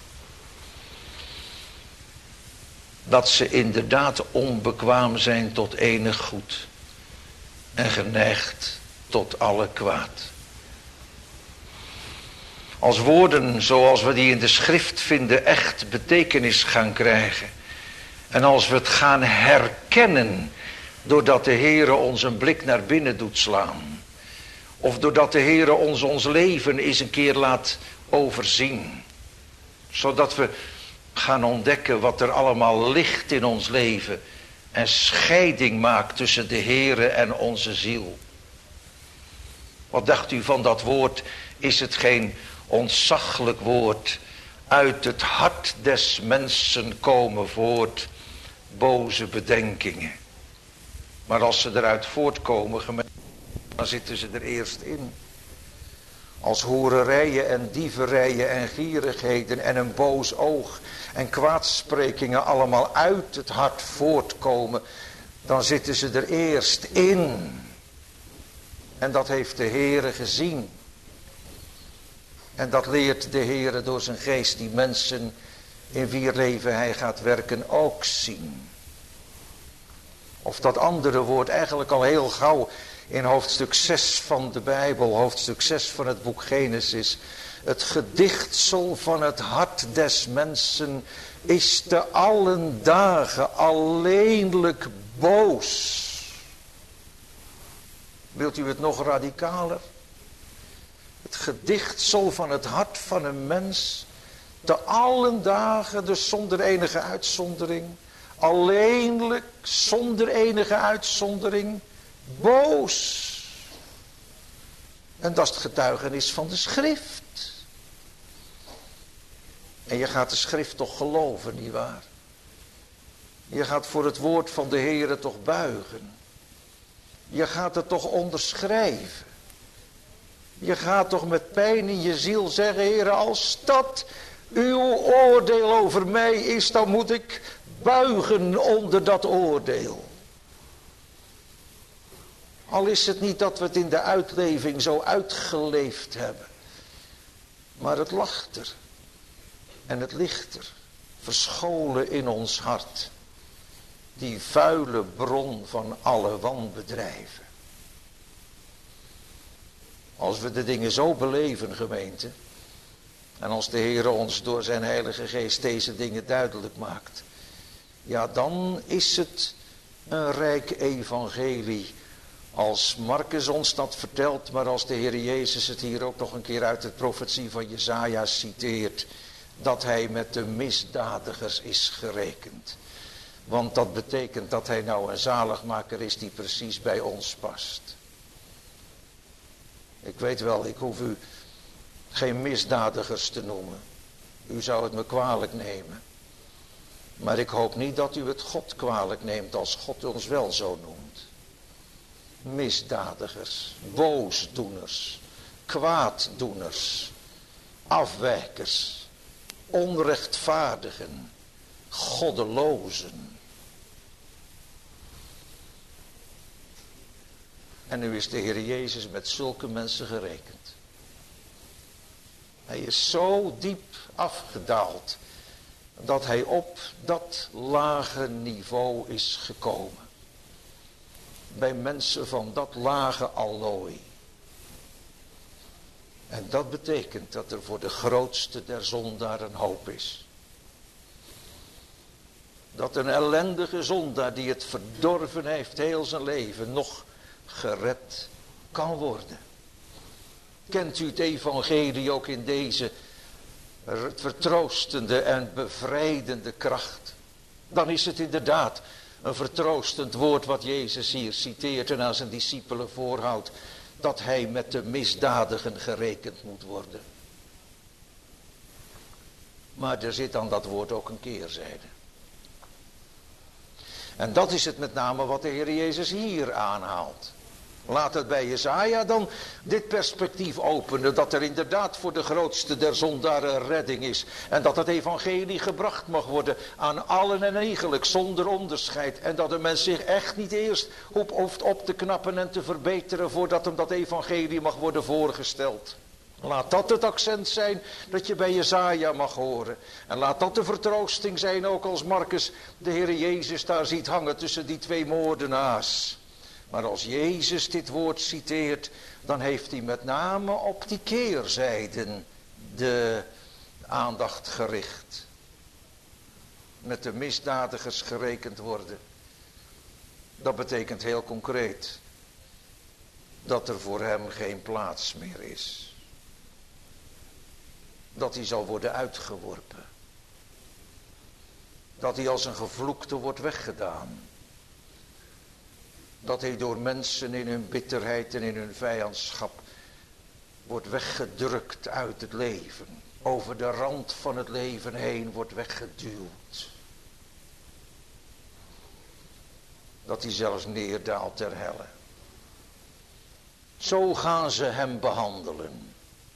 Dat ze inderdaad onbekwaam zijn tot enig goed en geneigd tot alle kwaad. Als woorden zoals we die in de schrift vinden echt betekenis gaan krijgen. En als we het gaan herkennen doordat de Heere ons een blik naar binnen doet slaan. Of doordat de Heere ons ons leven eens een keer laat overzien. Zodat we gaan ontdekken wat er allemaal ligt in ons leven. En scheiding maakt tussen de Heere en onze ziel. Wat dacht u van dat woord? Is het geen ontzaglijk woord? Uit het hart des mensen komen voort boze bedenkingen. Maar als ze eruit voortkomen, dan zitten ze er eerst in. Als hoererijen en dieverijen en gierigheden en een boos oog en kwaadsprekingen allemaal uit het hart voortkomen, dan zitten ze er eerst in. En dat heeft de Heere gezien. En dat leert de Heere door zijn geest die mensen in wier leven hij gaat werken ook zien. Of dat andere woord eigenlijk al heel gauw in hoofdstuk zes van de Bijbel, hoofdstuk zes van het boek Genesis. Het gedichtsel van het hart des mensen is te allen dagen alleenlijk boos. Wilt u het nog radicaler? Het gedichtsel van het hart van een mens, te allen dagen, dus zonder enige uitzondering, alleenlijk, zonder enige uitzondering, boos. En dat is het getuigenis van de schrift. En je gaat de schrift toch geloven, nietwaar? Je gaat voor het woord van de Heere toch buigen. Je gaat het toch onderschrijven. Je gaat toch met pijn in je ziel zeggen, Heere, als dat uw oordeel over mij is, dan moet ik buigen onder dat oordeel. Al is het niet dat we het in de uitleving zo uitgeleefd hebben. Maar het lag er. En het ligt er. Verscholen in ons hart. Die vuile bron van alle wanbedrijven. Als we de dingen zo beleven, gemeente. En als de Heer ons door zijn Heilige Geest deze dingen duidelijk maakt. Ja, dan is het een rijk evangelie. Als Marcus ons dat vertelt, maar als de Heer Jezus het hier ook nog een keer uit de profetie van Jesaja citeert. Dat hij met de misdadigers is gerekend. Want dat betekent dat hij nou een zaligmaker is die precies bij ons past. Ik weet wel, ik hoef u geen misdadigers te noemen. U zou het me kwalijk nemen. Maar ik hoop niet dat u het God kwalijk neemt als God ons wel zo noemt. Misdadigers, boosdoeners, kwaaddoeners, afwijkers, onrechtvaardigen, goddelozen. En nu is de Heer Jezus met zulke mensen gerekend. Hij is zo diep afgedaald dat hij op dat lage niveau is gekomen. Bij mensen van dat lage allooi. En dat betekent dat er voor de grootste der zondaren een hoop is. Dat een ellendige zondaar die het verdorven heeft heel zijn leven nog gered kan worden. Kent u het evangelie ook in deze vertroostende en bevrijdende kracht? Dan is het inderdaad een vertroostend woord wat Jezus hier citeert en aan zijn discipelen voorhoudt. Dat hij met de misdadigen gerekend moet worden. Maar er zit aan dat woord ook een keerzijde. En dat is het met name wat de Heer Jezus hier aanhaalt. Laat het bij Jesaja dan dit perspectief openen. Dat er inderdaad voor de grootste der zondaren redding is. En dat het evangelie gebracht mag worden aan allen en eigenlijk zonder onderscheid. En dat de mens zich echt niet eerst hoeft op te knappen en te verbeteren voordat hem dat evangelie mag worden voorgesteld. Laat dat het accent zijn dat je bij Jesaja mag horen. En laat dat de vertroosting zijn ook als Marcus de Heer Jezus daar ziet hangen tussen die twee moordenaars. Maar als Jezus dit woord citeert, dan heeft hij met name op die keerzijden de aandacht gericht. Met de misdadigers gerekend worden. Dat betekent heel concreet dat er voor hem geen plaats meer is. Dat hij zal worden uitgeworpen. Dat hij als een gevloekte wordt weggedaan. Dat hij door mensen in hun bitterheid en in hun vijandschap wordt weggedrukt uit het leven. Over de rand van het leven heen wordt weggeduwd. Dat hij zelfs neerdaalt ter helle. Zo gaan ze hem behandelen.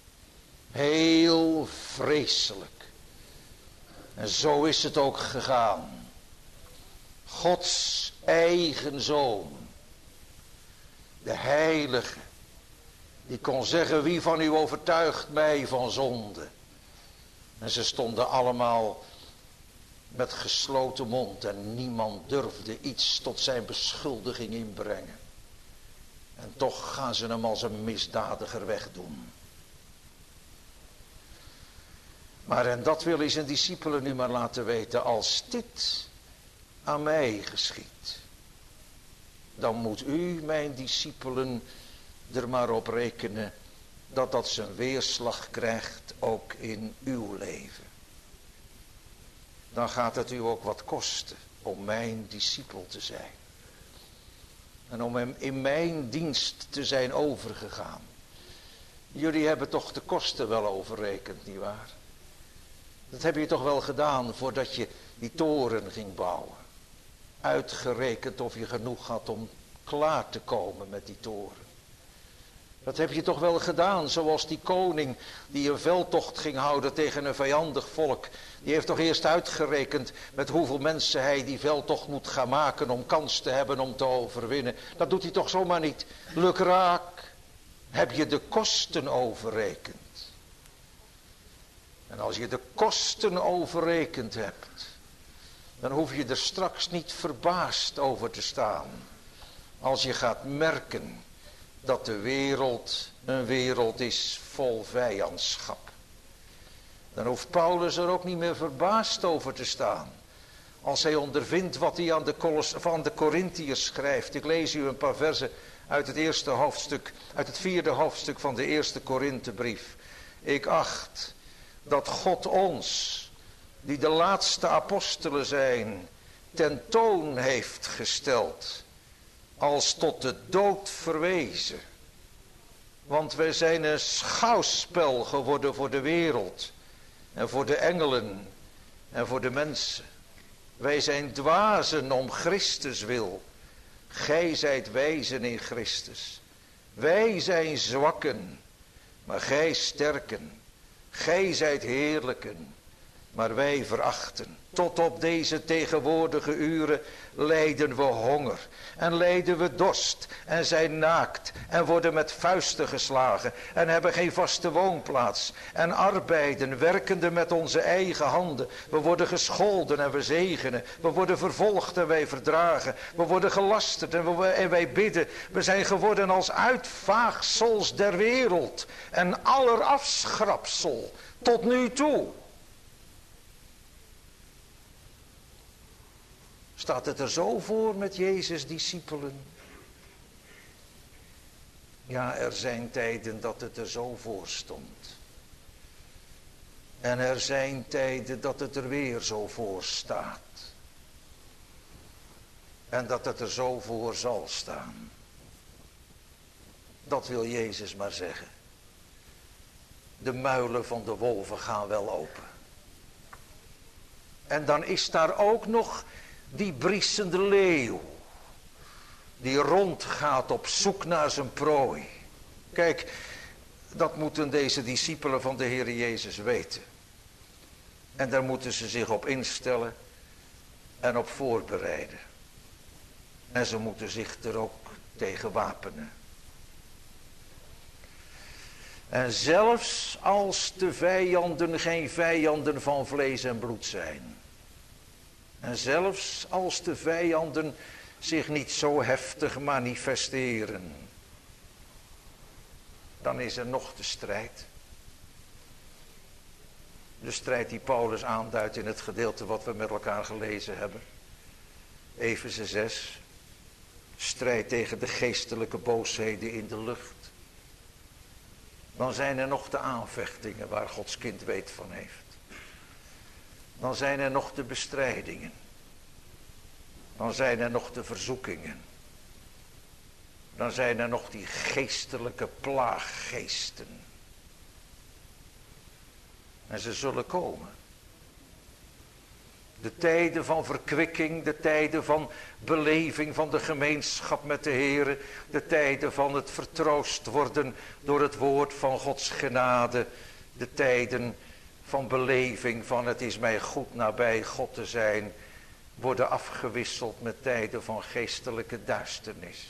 Heel vreselijk. En zo is het ook gegaan. Gods eigen zoon. De heilige. Die kon zeggen, wie van u overtuigt mij van zonde. En ze stonden allemaal met gesloten mond. En niemand durfde iets tot zijn beschuldiging inbrengen. En toch gaan ze hem als een misdadiger wegdoen. Maar en dat wil hij zijn discipelen nu maar laten weten. Als dit aan mij geschiet. Dan moet u, mijn discipelen, er maar op rekenen. Dat dat zijn weerslag krijgt ook in uw leven. Dan gaat het u ook wat kosten om mijn discipel te zijn. En om hem in mijn dienst te zijn overgegaan. Jullie hebben toch de kosten wel overrekend, nietwaar? Dat heb je toch wel gedaan voordat je die toren ging bouwen. Uitgerekend of je genoeg had om klaar te komen met die toren. Dat heb je toch wel gedaan, zoals die koning die een veldtocht ging houden tegen een vijandig volk. Die heeft toch eerst uitgerekend met hoeveel mensen hij die veldtocht moet gaan maken om kans te hebben om te overwinnen. Dat doet hij toch zomaar niet. Lukraak, heb je de kosten overrekend. En als je de kosten overrekend hebt, dan hoef je er straks niet verbaasd over te staan. Als je gaat merken dat de wereld een wereld is vol vijandschap. Dan hoeft Paulus er ook niet meer verbaasd over te staan. Als hij ondervindt wat hij aan de, Kolos, van de Korintiërs schrijft. Ik lees u een paar versen uit het eerste hoofdstuk, uit het vierde hoofdstuk van de eerste Korinthebrief. Ik acht dat God ons, die de laatste apostelen zijn, tentoon heeft gesteld. Als tot de dood verwezen. Want wij zijn een schouwspel geworden voor de wereld. En voor de engelen. En voor de mensen. Wij zijn dwazen om Christus wil. Gij zijt wijzen in Christus. Wij zijn zwakken. Maar gij sterken. Gij zijt heerlijken. Maar wij verachten. Tot op deze tegenwoordige uren lijden we honger. En lijden we dorst. En zijn naakt. En worden met vuisten geslagen. En hebben geen vaste woonplaats. En arbeiden. Werkende met onze eigen handen. We worden gescholden en we zegenen. We worden vervolgd en wij verdragen. We worden gelasterd en, we, en wij bidden. We zijn geworden als uitvaagsels der wereld. En aller afschrapsel. Tot nu toe. Staat het er zo voor met Jezus' discipelen? Ja, er zijn tijden dat het er zo voor stond. En er zijn tijden dat het er weer zo voor staat. En dat het er zo voor zal staan. Dat wil Jezus maar zeggen. De muilen van de wolven gaan wel open. En dan is daar ook nog die briesende leeuw. Die rondgaat op zoek naar zijn prooi. Kijk, dat moeten deze discipelen van de Heer Jezus weten. En daar moeten ze zich op instellen. En op voorbereiden. En ze moeten zich er ook tegen wapenen. En zelfs als de vijanden geen vijanden van vlees en bloed zijn. En zelfs als de vijanden zich niet zo heftig manifesteren. Dan is er nog de strijd. De strijd die Paulus aanduidt in het gedeelte wat we met elkaar gelezen hebben. Efeze zes. Strijd tegen de geestelijke boosheden in de lucht. Dan zijn er nog de aanvechtingen waar Gods kind weet van heeft. Dan zijn er nog de bestrijdingen. Dan zijn er nog de verzoekingen. Dan zijn er nog die geestelijke plaaggeesten. En ze zullen komen. De tijden van verkwikking, de tijden van beleving van de gemeenschap met de Heer. De tijden van het vertroost worden door het woord van Gods genade. De tijden van beleving van het is mij goed nabij God te zijn. Worden afgewisseld met tijden van geestelijke duisternis.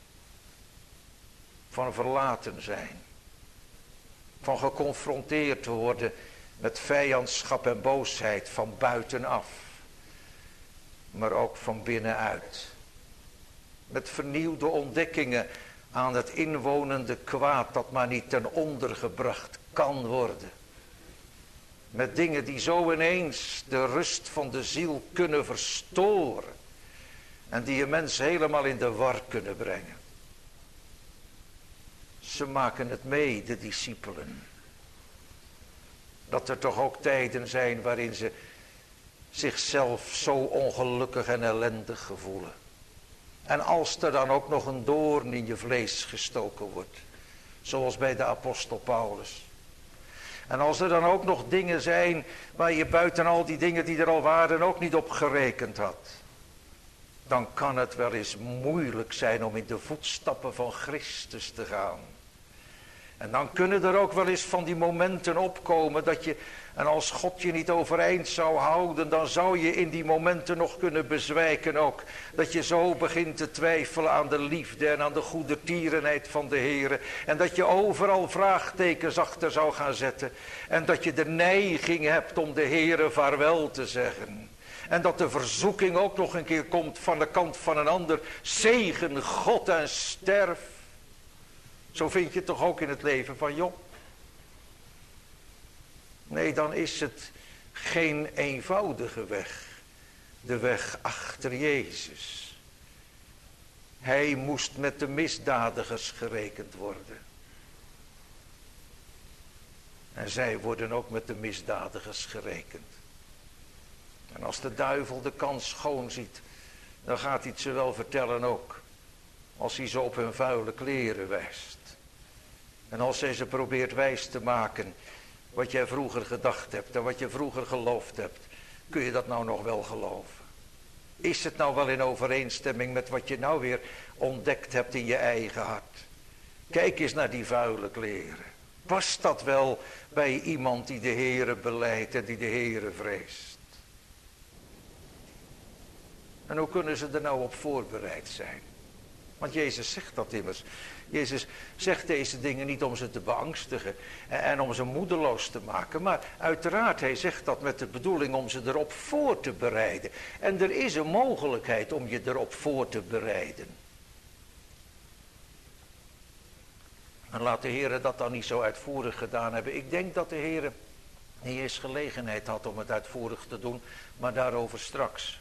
Van verlaten zijn. Van geconfronteerd te worden met vijandschap en boosheid van buitenaf. Maar ook van binnenuit. Met vernieuwde ontdekkingen aan het inwonende kwaad dat maar niet ten onder gebracht kan worden. Met dingen die zo ineens de rust van de ziel kunnen verstoren. En die een mens helemaal in de war kunnen brengen. Ze maken het mee, de discipelen. Dat er toch ook tijden zijn waarin ze zichzelf zo ongelukkig en ellendig gevoelen. En als er dan ook nog een doorn in je vlees gestoken wordt. Zoals bij de apostel Paulus. En als er dan ook nog dingen zijn waar je buiten al die dingen die er al waren ook niet op gerekend had. Dan kan het wel eens moeilijk zijn om in de voetstappen van Christus te gaan. En dan kunnen er ook wel eens van die momenten opkomen dat je, en als God je niet overeind zou houden, dan zou je in die momenten nog kunnen bezwijken ook. Dat je zo begint te twijfelen aan de liefde en aan de goedertierenheid van de Heer. En dat je overal vraagtekens achter zou gaan zetten. En dat je de neiging hebt om de Heer vaarwel te zeggen. En dat de verzoeking ook nog een keer komt van de kant van een ander. Zegen God en sterf. Zo vind je het toch ook in het leven van Job. Nee, dan is het geen eenvoudige weg. De weg achter Jezus. Hij moest met de misdadigers gerekend worden. En zij worden ook met de misdadigers gerekend. En als de duivel de kans schoon ziet, dan gaat hij het ze wel vertellen ook. Als hij ze op hun vuile kleren wijst. En als hij ze probeert wijs te maken wat jij vroeger gedacht hebt en wat je vroeger geloofd hebt, kun je dat nou nog wel geloven? Is het nou wel in overeenstemming met wat je nou weer ontdekt hebt in je eigen hart? Kijk eens naar die vuile kleren. Past dat wel bij iemand die de Heere belijdt en die de Heere vreest? En hoe kunnen ze er nou op voorbereid zijn? Want Jezus zegt dat immers. Jezus zegt deze dingen niet om ze te beangstigen en om ze moedeloos te maken. Maar uiteraard, hij zegt dat met de bedoeling om ze erop voor te bereiden. En er is een mogelijkheid om je erop voor te bereiden. En laat de Heer dat dan niet zo uitvoerig gedaan hebben. Ik denk dat de Heer niet eens gelegenheid had om het uitvoerig te doen, maar daarover straks.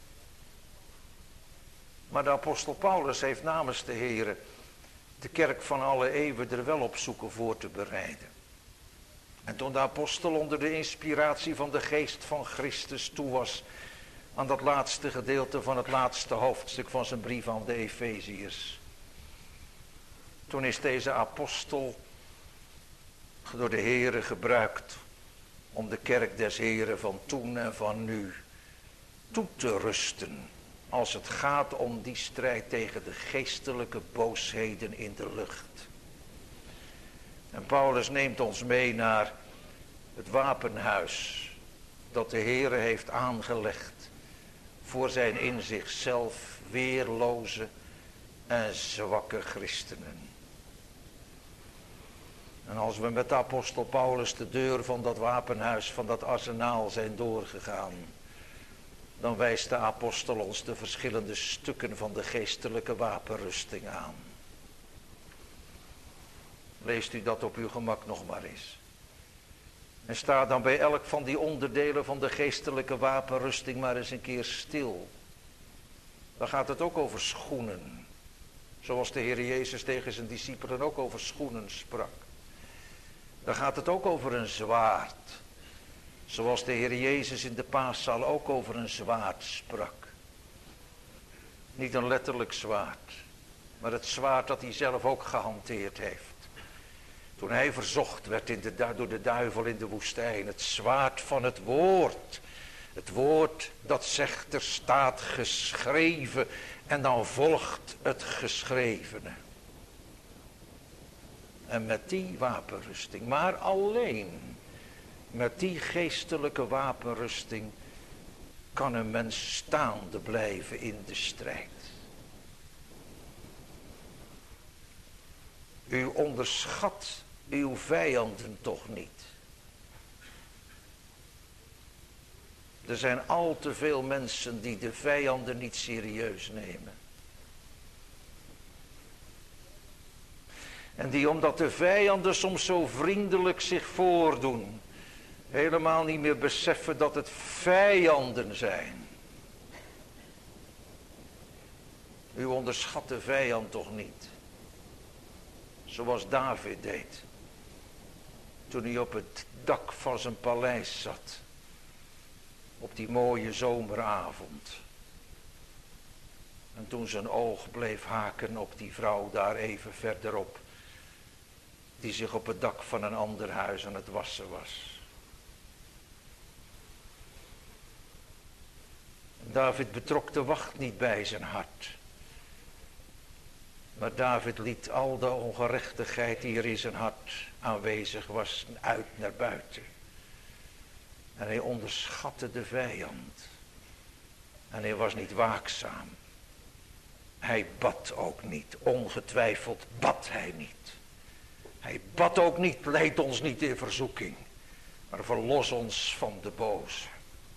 Maar de apostel Paulus heeft namens de Heer de kerk van alle eeuwen er wel op zoeken voor te bereiden. En toen de apostel onder de inspiratie van de geest van Christus toe was aan dat laatste gedeelte van het laatste hoofdstuk van zijn brief aan de Efeziërs. Toen is deze apostel door de Heere gebruikt om de kerk des Heeren van toen en van nu toe te rusten. Als het gaat om die strijd tegen de geestelijke boosheden in de lucht. En Paulus neemt ons mee naar het wapenhuis dat de Heere heeft aangelegd voor zijn in zichzelf weerloze en zwakke christenen. En als we met de apostel Paulus de deur van dat wapenhuis, van dat arsenaal zijn doorgegaan, dan wijst de apostel ons de verschillende stukken van de geestelijke wapenrusting aan. Leest u dat op uw gemak nog maar eens. En sta dan bij elk van die onderdelen van de geestelijke wapenrusting maar eens een keer stil. Dan gaat het ook over schoenen. Zoals de Heer Jezus tegen zijn discipelen ook over schoenen sprak. Dan gaat het ook over een zwaard. Zoals de Heer Jezus in de paaszaal ook over een zwaard sprak. Niet een letterlijk zwaard, maar het zwaard dat hij zelf ook gehanteerd heeft. Toen hij verzocht werd in de, door de duivel in de woestijn. Het zwaard van het woord. Het woord dat zegt er staat geschreven. En dan volgt het geschrevene. En met die wapenrusting, maar alleen met die geestelijke wapenrusting kan een mens staande blijven in de strijd. U onderschat uw vijanden toch niet. Er zijn al te veel mensen die de vijanden niet serieus nemen. En die omdat de vijanden soms zo vriendelijk zich voordoen, helemaal niet meer beseffen dat het vijanden zijn. U onderschat de vijand toch niet. Zoals David deed. Toen hij op het dak van zijn paleis zat. Op die mooie zomeravond. En toen zijn oog bleef haken op die vrouw daar even verderop. Die zich op het dak van een ander huis aan het wassen was. David betrok de wacht niet bij zijn hart. Maar David liet al de ongerechtigheid die er in zijn hart aanwezig was uit naar buiten. En hij onderschatte de vijand. En hij was niet waakzaam. Hij bad ook niet. Ongetwijfeld bad hij niet. Hij bad ook niet, leid ons niet in verzoeking. Maar verlos ons van de boze.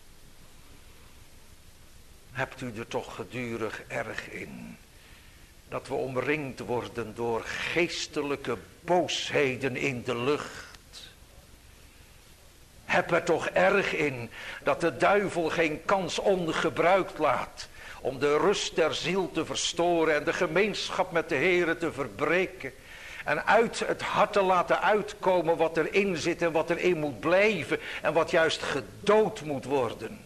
Hebt u er toch gedurig erg in. Dat we omringd worden door geestelijke boosheden in de lucht. Heb er toch erg in dat de duivel geen kans ongebruikt laat. Om de rust der ziel te verstoren en de gemeenschap met de Heere te verbreken. En uit het hart te laten uitkomen wat erin zit en wat erin moet blijven. En wat juist gedood moet worden.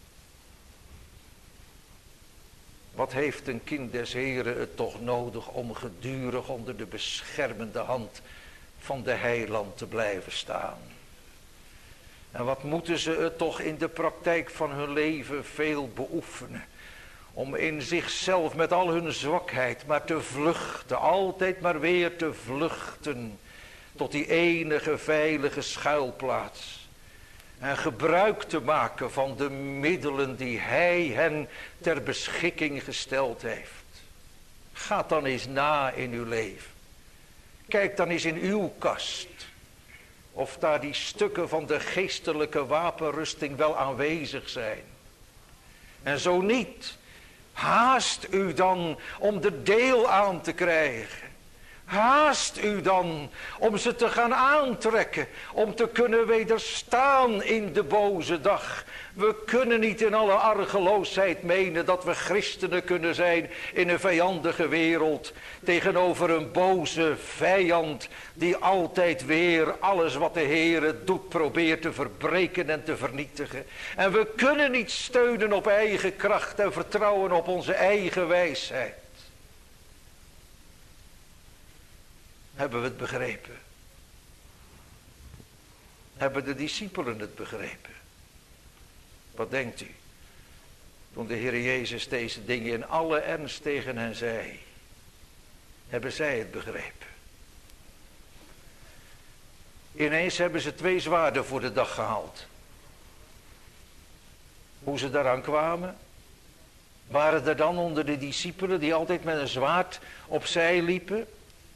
Wat heeft een kind des Heren het toch nodig om gedurig onder de beschermende hand van de heiland te blijven staan. En wat moeten ze het toch in de praktijk van hun leven veel beoefenen. Om in zichzelf met al hun zwakheid maar te vluchten. Altijd maar weer te vluchten. Tot die enige veilige schuilplaats. En gebruik te maken van de middelen die hij hen ter beschikking gesteld heeft. Ga dan eens na in uw leven. Kijk dan eens in uw kast. Of daar die stukken van de geestelijke wapenrusting wel aanwezig zijn. En zo niet, haast u dan om de deel aan te krijgen. Haast u dan om ze te gaan aantrekken. Om te kunnen wederstaan in de boze dag. We kunnen niet in alle argeloosheid menen dat we christenen kunnen zijn in een vijandige wereld. Tegenover een boze vijand die altijd weer alles wat de Heere doet probeert te verbreken en te vernietigen. En we kunnen niet steunen op eigen kracht en vertrouwen op onze eigen wijsheid. Hebben we het begrepen? Hebben de discipelen het begrepen? Wat denkt u? Toen de Heer Jezus deze dingen in alle ernst tegen hen zei. Hebben zij het begrepen? Ineens hebben ze twee zwaarden voor de dag gehaald. Hoe ze daaraan kwamen? Waren er dan onder de discipelen die altijd met een zwaard opzij liepen?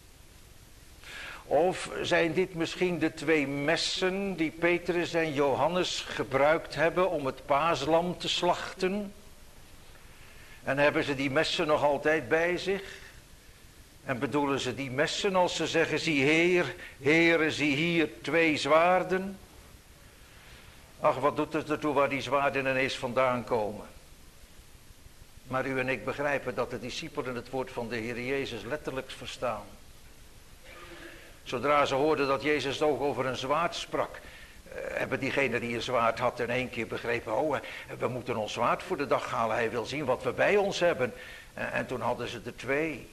Of zijn dit misschien de twee messen die Petrus en Johannes gebruikt hebben om het paaslam te slachten? En hebben ze die messen nog altijd bij zich? En bedoelen ze die messen als ze zeggen, zie Heer, Heere, zie hier twee zwaarden? Ach, wat doet het ertoe waar die zwaarden ineens vandaan komen? Maar u en ik begrijpen dat de discipelen het woord van de Heer Jezus letterlijk verstaan. Zodra ze hoorden dat Jezus ook over een zwaard sprak, hebben diegenen die een zwaard had in één keer begrepen, oh, we moeten ons zwaard voor de dag halen. Hij wil zien wat we bij ons hebben. En toen hadden ze er twee.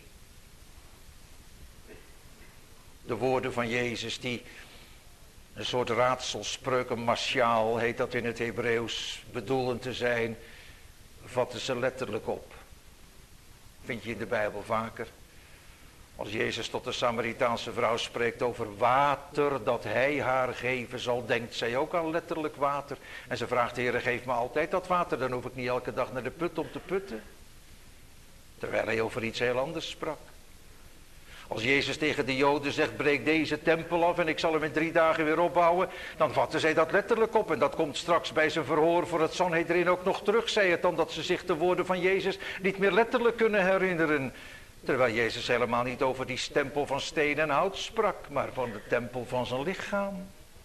De woorden van Jezus, die een soort raadselspreuken, masjaal heet dat in het Hebreeuws, bedoelend te zijn, vatten ze letterlijk op. Vind je in de Bijbel vaker. Als Jezus tot de Samaritaanse vrouw spreekt over water dat hij haar geven zal, denkt zij ook aan letterlijk water. En ze vraagt, Heere, geef me altijd dat water, dan hoef ik niet elke dag naar de put om te putten. Terwijl hij over iets heel anders sprak. Als Jezus tegen de Joden zegt, breek deze tempel af en ik zal hem in drie dagen weer opbouwen, dan vatten zij dat letterlijk op. En dat komt straks bij zijn verhoor voor het Sanhedrin ook nog terug, zei het dan, dat ze zich de woorden van Jezus niet meer letterlijk kunnen herinneren. Terwijl Jezus helemaal niet over die tempel van steen en hout sprak, maar van de tempel van zijn lichaam.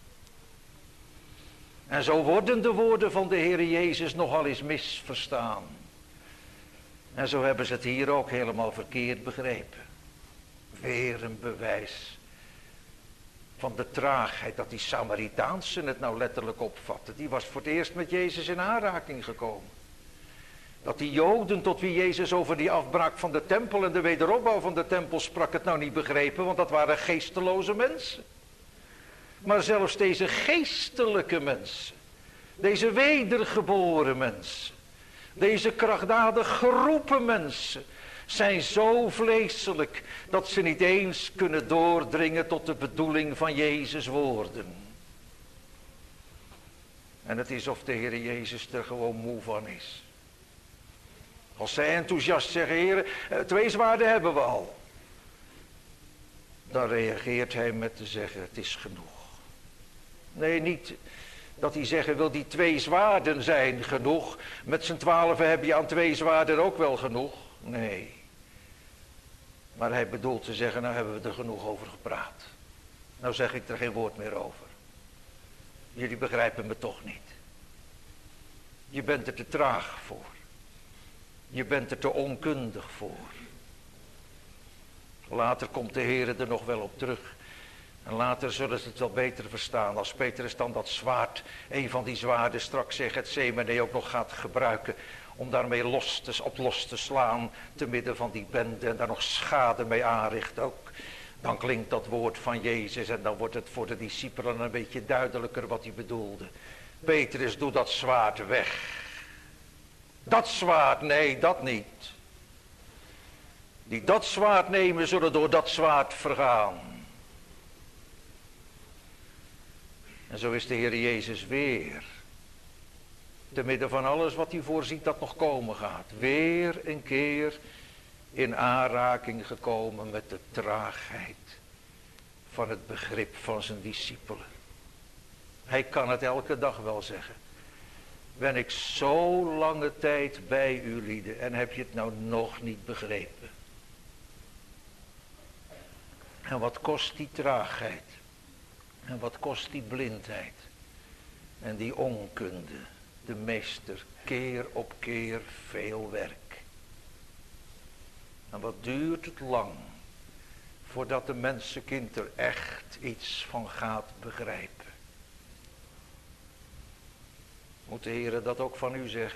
En zo worden de woorden van de Heer Jezus nogal eens misverstaan. En zo hebben ze het hier ook helemaal verkeerd begrepen. Weer een bewijs van de traagheid dat die Samaritaansen het nou letterlijk opvatten. Die was voor het eerst met Jezus in aanraking gekomen. Dat die Joden tot wie Jezus over die afbraak van de tempel en de wederopbouw van de tempel sprak het nou niet begrepen, want dat waren geesteloze mensen. Maar zelfs deze geestelijke mensen, deze wedergeboren mensen, deze krachtdadig geroepen mensen, zijn zo vleeselijk dat ze niet eens kunnen doordringen tot de bedoeling van Jezus' woorden. En het is of de Heer Jezus er gewoon moe van is. Als zij enthousiast zeggen, Heer, twee zwaarden hebben we al. Dan reageert hij met te zeggen, het is genoeg. Nee, niet dat hij zeggen wil, die twee zwaarden zijn genoeg. Met z'n twaalfen heb je aan twee zwaarden ook wel genoeg. Nee. Maar hij bedoelt te zeggen, nou hebben we er genoeg over gepraat. Nou zeg ik er geen woord meer over. Jullie begrijpen me toch niet. Je bent er te traag voor. Je bent er te onkundig voor. Later komt de Heer er nog wel op terug. En later zullen ze het wel beter verstaan. Als Petrus dan dat zwaard, een van die zwaarden straks in Getsemane ook nog gaat gebruiken. Om daarmee los te, op los te slaan te midden van die bende. En daar nog schade mee aanricht ook. Dan klinkt dat woord van Jezus. En dan wordt het voor de discipelen een beetje duidelijker wat hij bedoelde. Petrus, doe dat zwaard weg. Dat zwaard, nee, dat niet. Die dat zwaard nemen, zullen door dat zwaard vergaan. En zo is de Heer Jezus weer, te midden van alles wat hij voorziet dat nog komen gaat, weer een keer in aanraking gekomen met de traagheid van het begrip van zijn discipelen. Hij kan het elke dag wel zeggen. Ben ik zo lange tijd bij u lieden en heb je het nou nog niet begrepen? En wat kost die traagheid? En wat kost die blindheid? En die onkunde? De meester, keer op keer veel werk. En wat duurt het lang voordat de mensenkind er echt iets van gaat begrijpen? Moet de Heer dat ook van u zeggen?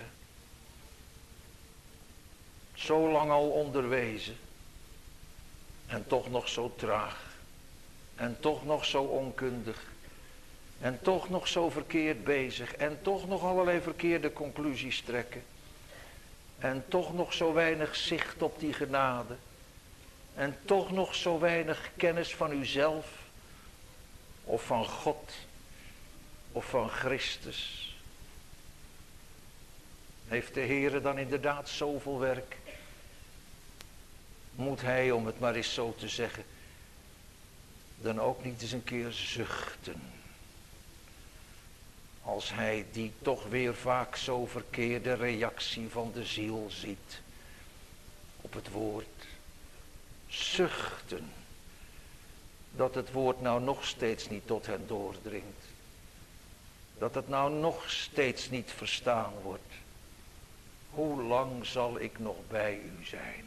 Zo lang al onderwezen. En toch nog zo traag. En toch nog zo onkundig. En toch nog zo verkeerd bezig. En toch nog allerlei verkeerde conclusies trekken. En toch nog zo weinig zicht op die genade. En toch nog zo weinig kennis van uzelf. Of van God. Of van Christus. Heeft de Heere dan inderdaad zoveel werk? Moet hij, om het maar eens zo te zeggen, dan ook niet eens een keer zuchten? Als hij die toch weer vaak zo verkeerde reactie van de ziel ziet op het woord. Zuchten. Dat het woord nou nog steeds niet tot hen doordringt. dat het nou nog steeds niet verstaan wordt. Hoe lang zal ik nog bij u zijn?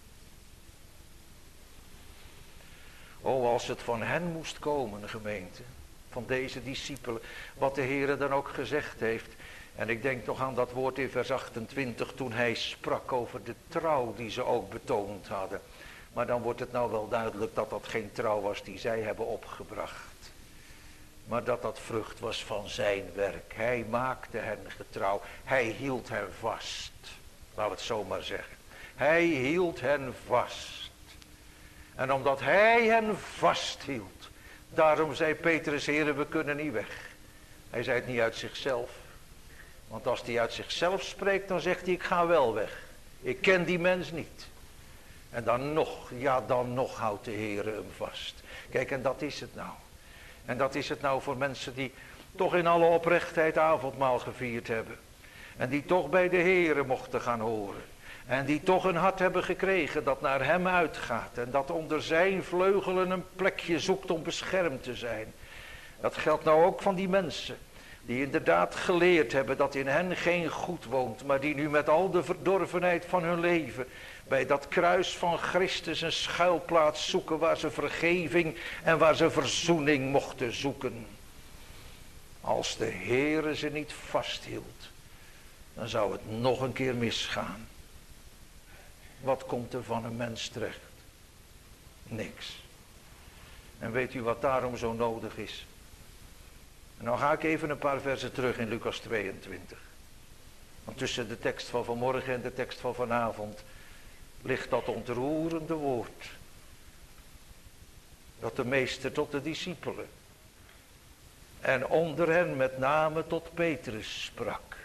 O, als het van hen moest komen, gemeente, van deze discipelen, wat de Heere dan ook gezegd heeft. En ik denk nog aan dat woord in vers achtentwintig, toen hij sprak over de trouw die ze ook betoond hadden. Maar dan wordt het nou wel duidelijk dat dat geen trouw was die zij hebben opgebracht. Maar dat dat vrucht was van zijn werk. Hij maakte hen getrouw. Hij hield hen vast. Laten we het zo maar zeggen. Hij hield hen vast. En omdat hij hen vasthield. Daarom zei Petrus, Heere, we kunnen niet weg. Hij zei het niet uit zichzelf. Want als hij uit zichzelf spreekt, dan zegt hij, ik ga wel weg. Ik ken die mens niet. En dan nog, ja dan nog houdt de Heere hem vast. Kijk, en dat is het nou. En dat is het nou voor mensen die toch in alle oprechtheid avondmaal gevierd hebben. En die toch bij de Heere mochten gaan horen. En die toch een hart hebben gekregen dat naar hem uitgaat. En dat onder zijn vleugelen een plekje zoekt om beschermd te zijn. Dat geldt nou ook van die mensen. Die inderdaad geleerd hebben dat in hen geen goed woont. Maar die nu met al de verdorvenheid van hun leven bij dat kruis van Christus een schuilplaats zoeken. Waar ze vergeving en waar ze verzoening mochten zoeken. Als de Heere ze niet vasthield. Dan zou het nog een keer misgaan. Wat komt er van een mens terecht? Niks. En weet u wat daarom zo nodig is? En dan ga ik even een paar versen terug in Lucas tweeëntwintig. Want tussen de tekst van vanmorgen en de tekst van vanavond ligt dat ontroerende woord. Dat de meester tot de discipelen en onder hen met name tot Petrus sprak.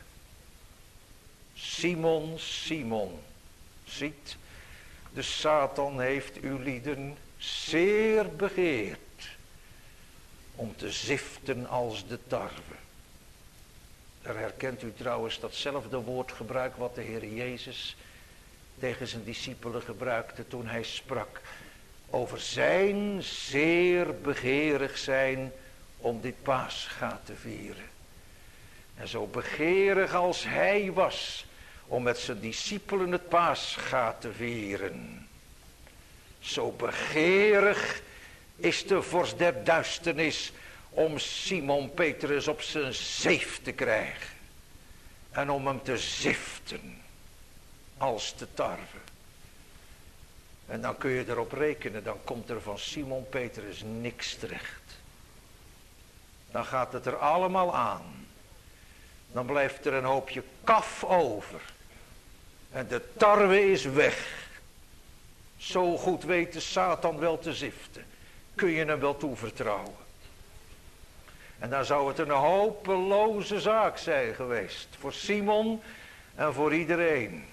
Simon, Simon, ziet, de Satan heeft uw lieden zeer begeerd om te ziften als de tarwe. Daar herkent u trouwens datzelfde woordgebruik wat de Heer Jezus tegen zijn discipelen gebruikte toen hij sprak over zijn zeer begeerig zijn om dit Paascha te vieren. En zo begeerig als hij was om met zijn discipelen het Paascha te vieren, zo begeerig is de vorst der duisternis om Simon Petrus op zijn zeef te krijgen. En om hem te ziften als de tarwe. En dan kun je erop rekenen, dan komt er van Simon Petrus niks terecht. Dan gaat het er allemaal aan. Dan blijft er een hoopje kaf over. En de tarwe is weg. Zo goed weet de Satan wel te ziften. Kun je hem wel toevertrouwen. En dan zou het een hopeloze zaak zijn geweest. Voor Simon en voor iedereen.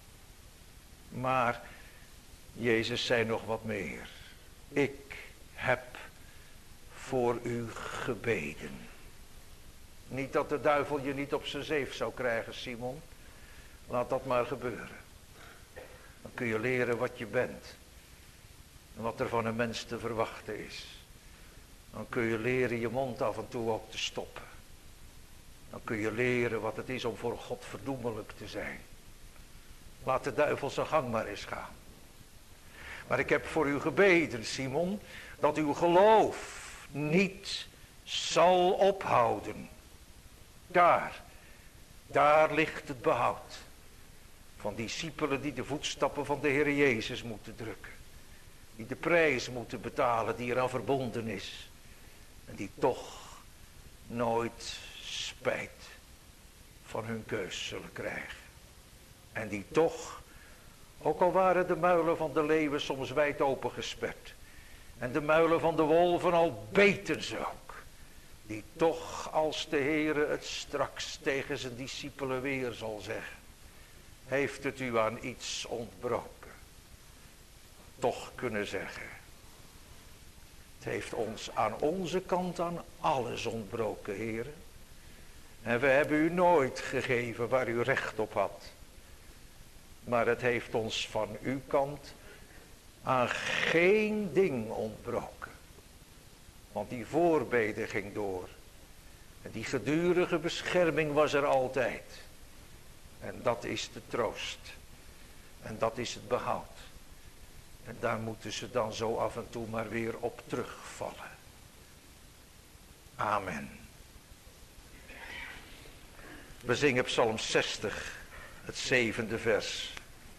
Maar Jezus zei nog wat meer. Ik heb voor u gebeden. Niet dat de duivel je niet op zijn zeef zou krijgen, Simon. Laat dat maar gebeuren. Dan kun je leren wat je bent. En wat er van een mens te verwachten is. Dan kun je leren je mond af en toe ook te stoppen. Dan kun je leren wat het is om voor God verdoemelijk te zijn. Laat de duivel zijn gang maar eens gaan. Maar ik heb voor u gebeden, Simon, dat uw geloof niet zal ophouden. Daar, daar ligt het behoud van discipelen die de voetstappen van de Heer Jezus moeten drukken. Die de prijs moeten betalen die eraan verbonden is. En die toch nooit spijt van hun keus zullen krijgen. En die toch, ook al waren de muilen van de leeuwen soms wijd open gesperd. En de muilen van de wolven al beten ze ook. Die toch, als de Heere het straks tegen zijn discipelen weer zal zeggen. Heeft het u aan iets ontbroken? Toch kunnen zeggen. Het heeft ons aan onze kant aan alles ontbroken, Heere. En we hebben u nooit gegeven waar u recht op had. Maar het heeft ons van uw kant aan geen ding ontbroken. Want die voorbede ging door. En die gedurige bescherming was er altijd. En dat is de troost. En dat is het behoud. En daar moeten ze dan zo af en toe maar weer op terugvallen. Amen. We zingen Psalm zestig, het zevende vers.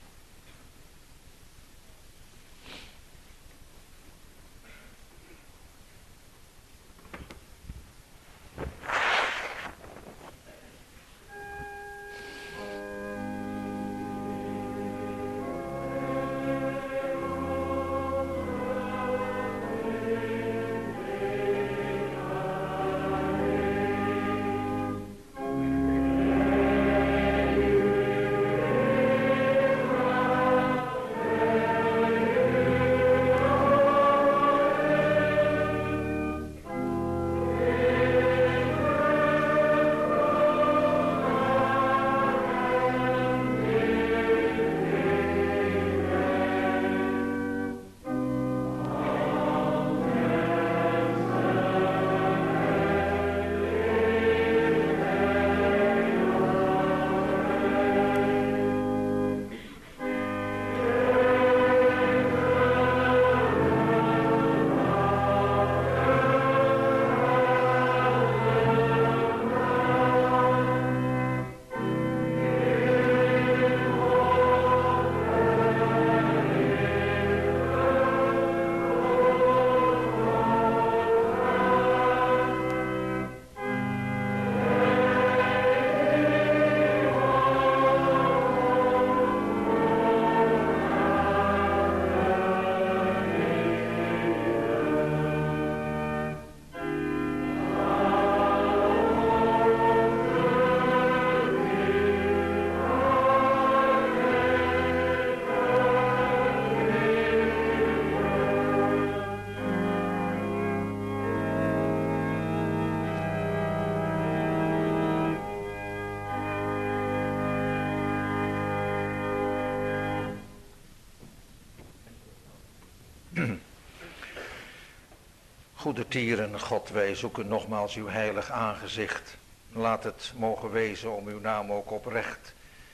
Goedertieren, God, wij zoeken nogmaals uw heilig aangezicht. Laat het mogen wezen om uw naam ook oprecht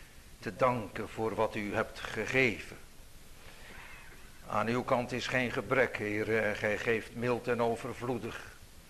te danken voor wat u hebt gegeven. Aan uw kant is geen gebrek, Heer, en gij geeft mild en overvloedig.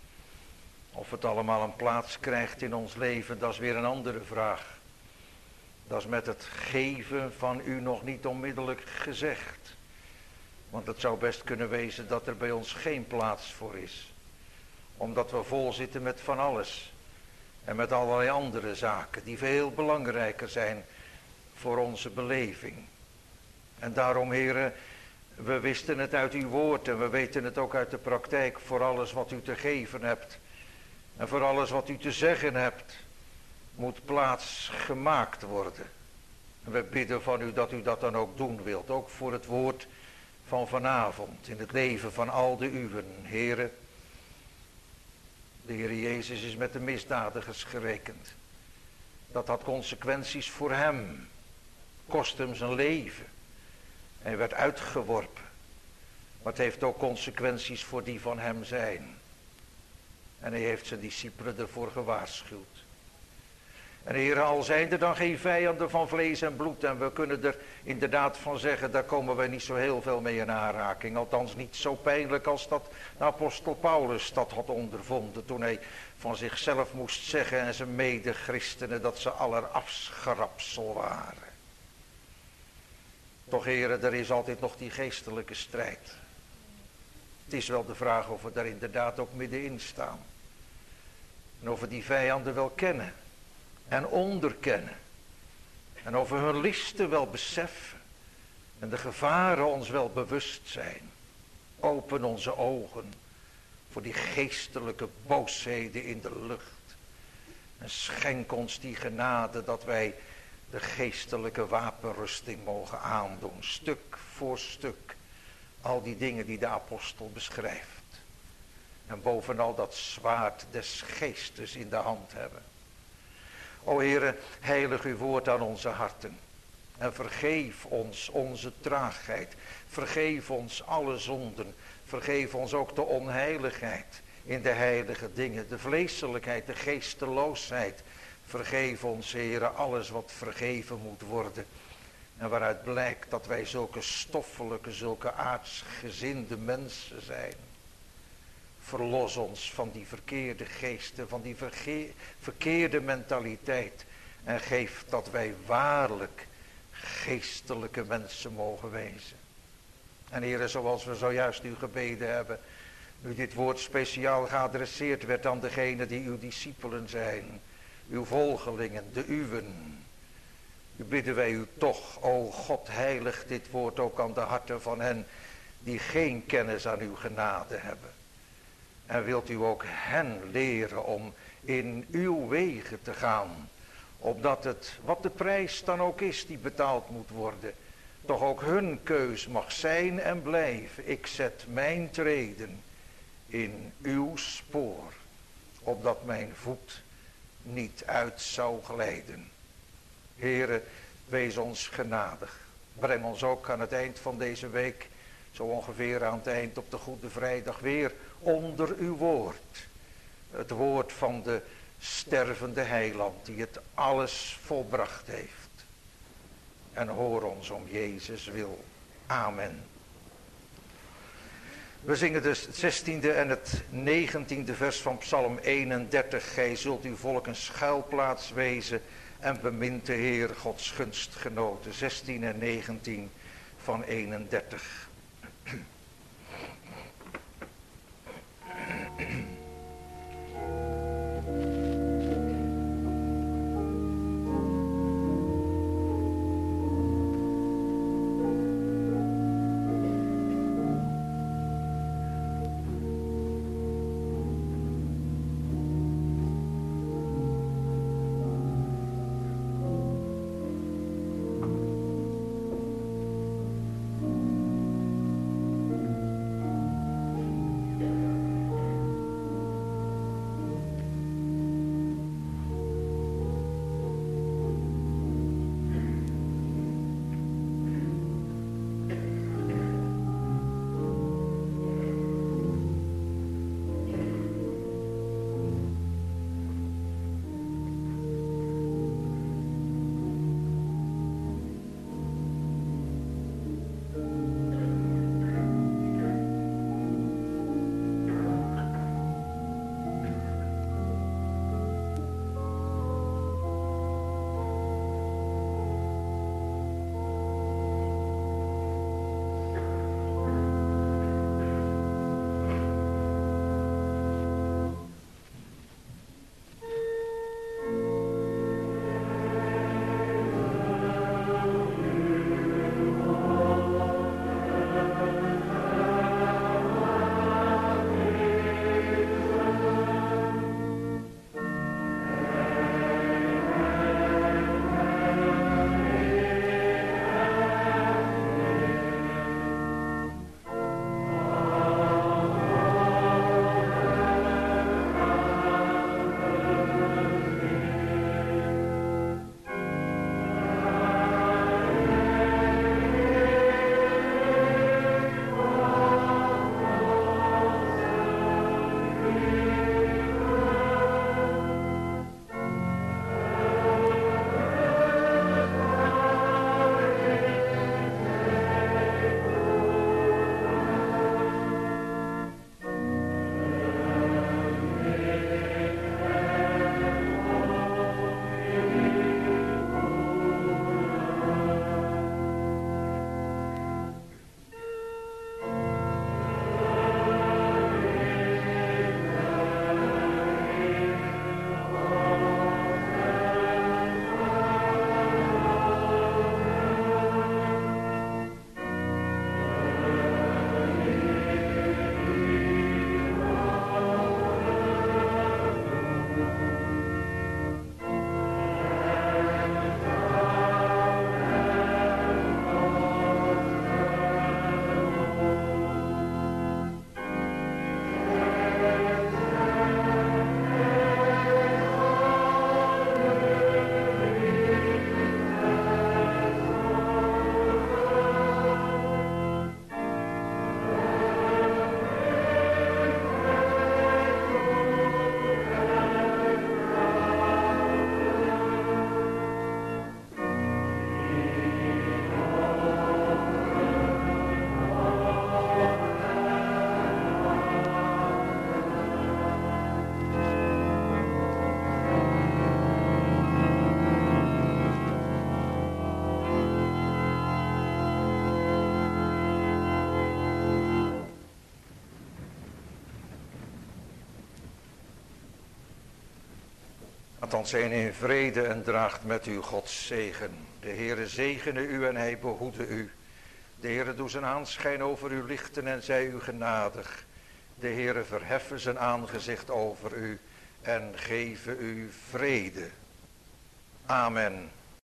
Of het allemaal een plaats krijgt in ons leven, dat is weer een andere vraag. Dat is met het geven van u nog niet onmiddellijk gezegd. Want het zou best kunnen wezen dat er bij ons geen plaats voor is. Omdat we vol zitten met van alles. En met allerlei andere zaken die veel belangrijker zijn voor onze beleving. En daarom, heren, we wisten het uit uw woord en we weten het ook uit de praktijk. Voor alles wat u te geven hebt en voor alles wat u te zeggen hebt, moet plaats gemaakt worden. En we bidden van u dat u dat dan ook doen wilt. Ook voor het woord van vanavond in het leven van al de uwen. Heren, de Heer Jezus is met de misdadigers gerekend. Dat had consequenties voor hem. Kost hem zijn leven. Hij werd uitgeworpen. Maar het heeft ook consequenties voor die van hem zijn. En hij heeft zijn discipelen ervoor gewaarschuwd. En Heer, al zijn er dan geen vijanden van vlees en bloed. En we kunnen er inderdaad van zeggen, daar komen wij niet zo heel veel mee in aanraking. Althans niet zo pijnlijk als dat de apostel Paulus dat had ondervonden. Toen hij van zichzelf moest zeggen en zijn mede-christenen dat ze allerafschrapsel waren. Toch, Heer, er is altijd nog die geestelijke strijd. Het is wel de vraag of we daar inderdaad ook middenin staan. En of we die vijanden wel kennen. En onderkennen. En over hun listen wel beseffen. En de gevaren ons wel bewust zijn. Open onze ogen voor die geestelijke boosheden in de lucht. En schenk ons die genade dat wij de geestelijke wapenrusting mogen aandoen. Stuk voor stuk. Al die dingen die de apostel beschrijft. En bovenal dat zwaard des geestes in de hand hebben. O Heere, heilig uw woord aan onze harten. En vergeef ons onze traagheid. Vergeef ons alle zonden. Vergeef ons ook de onheiligheid in de heilige dingen. De vleeselijkheid, de geesteloosheid. Vergeef ons, Heere, alles wat vergeven moet worden. En waaruit blijkt dat wij zulke stoffelijke, zulke aardsgezinde mensen zijn. Verlos ons van die verkeerde geesten, van die verge- verkeerde mentaliteit. En geef dat wij waarlijk geestelijke mensen mogen wezen. En Heere, zoals we zojuist u gebeden hebben, nu dit woord speciaal geadresseerd werd aan degenen die uw discipelen zijn, uw volgelingen, de uwen. U bidden wij u toch, o God, heilig dit woord ook aan de harten van hen die geen kennis aan uw genade hebben. En wilt u ook hen leren om in uw wegen te gaan, opdat het, wat de prijs dan ook is die betaald moet worden, toch ook hun keus mag zijn en blijven. Ik zet mijn treden in uw spoor, opdat mijn voet niet uit zou glijden. Heere, wees ons genadig. Breng ons ook aan het eind van deze week, zo ongeveer aan het eind op de Goede Vrijdag, weer onder uw woord. Het woord van de stervende heiland die het alles volbracht heeft. En hoor ons om Jezus wil. Amen. We zingen dus het zestiende en het negentiende vers van Psalm eenendertig. Gij zult uw volk een schuilplaats wezen en bemint de Heer Gods gunstgenoten. zestien en negentien van eenendertig. dan zijn in vrede en draagt met u Gods zegen. De Heere zegene u en hij behoede u. De Heere doe zijn aanschijn over u lichten en zij u genadig. De Heere verheffen zijn aangezicht over u en geven u vrede. Amen.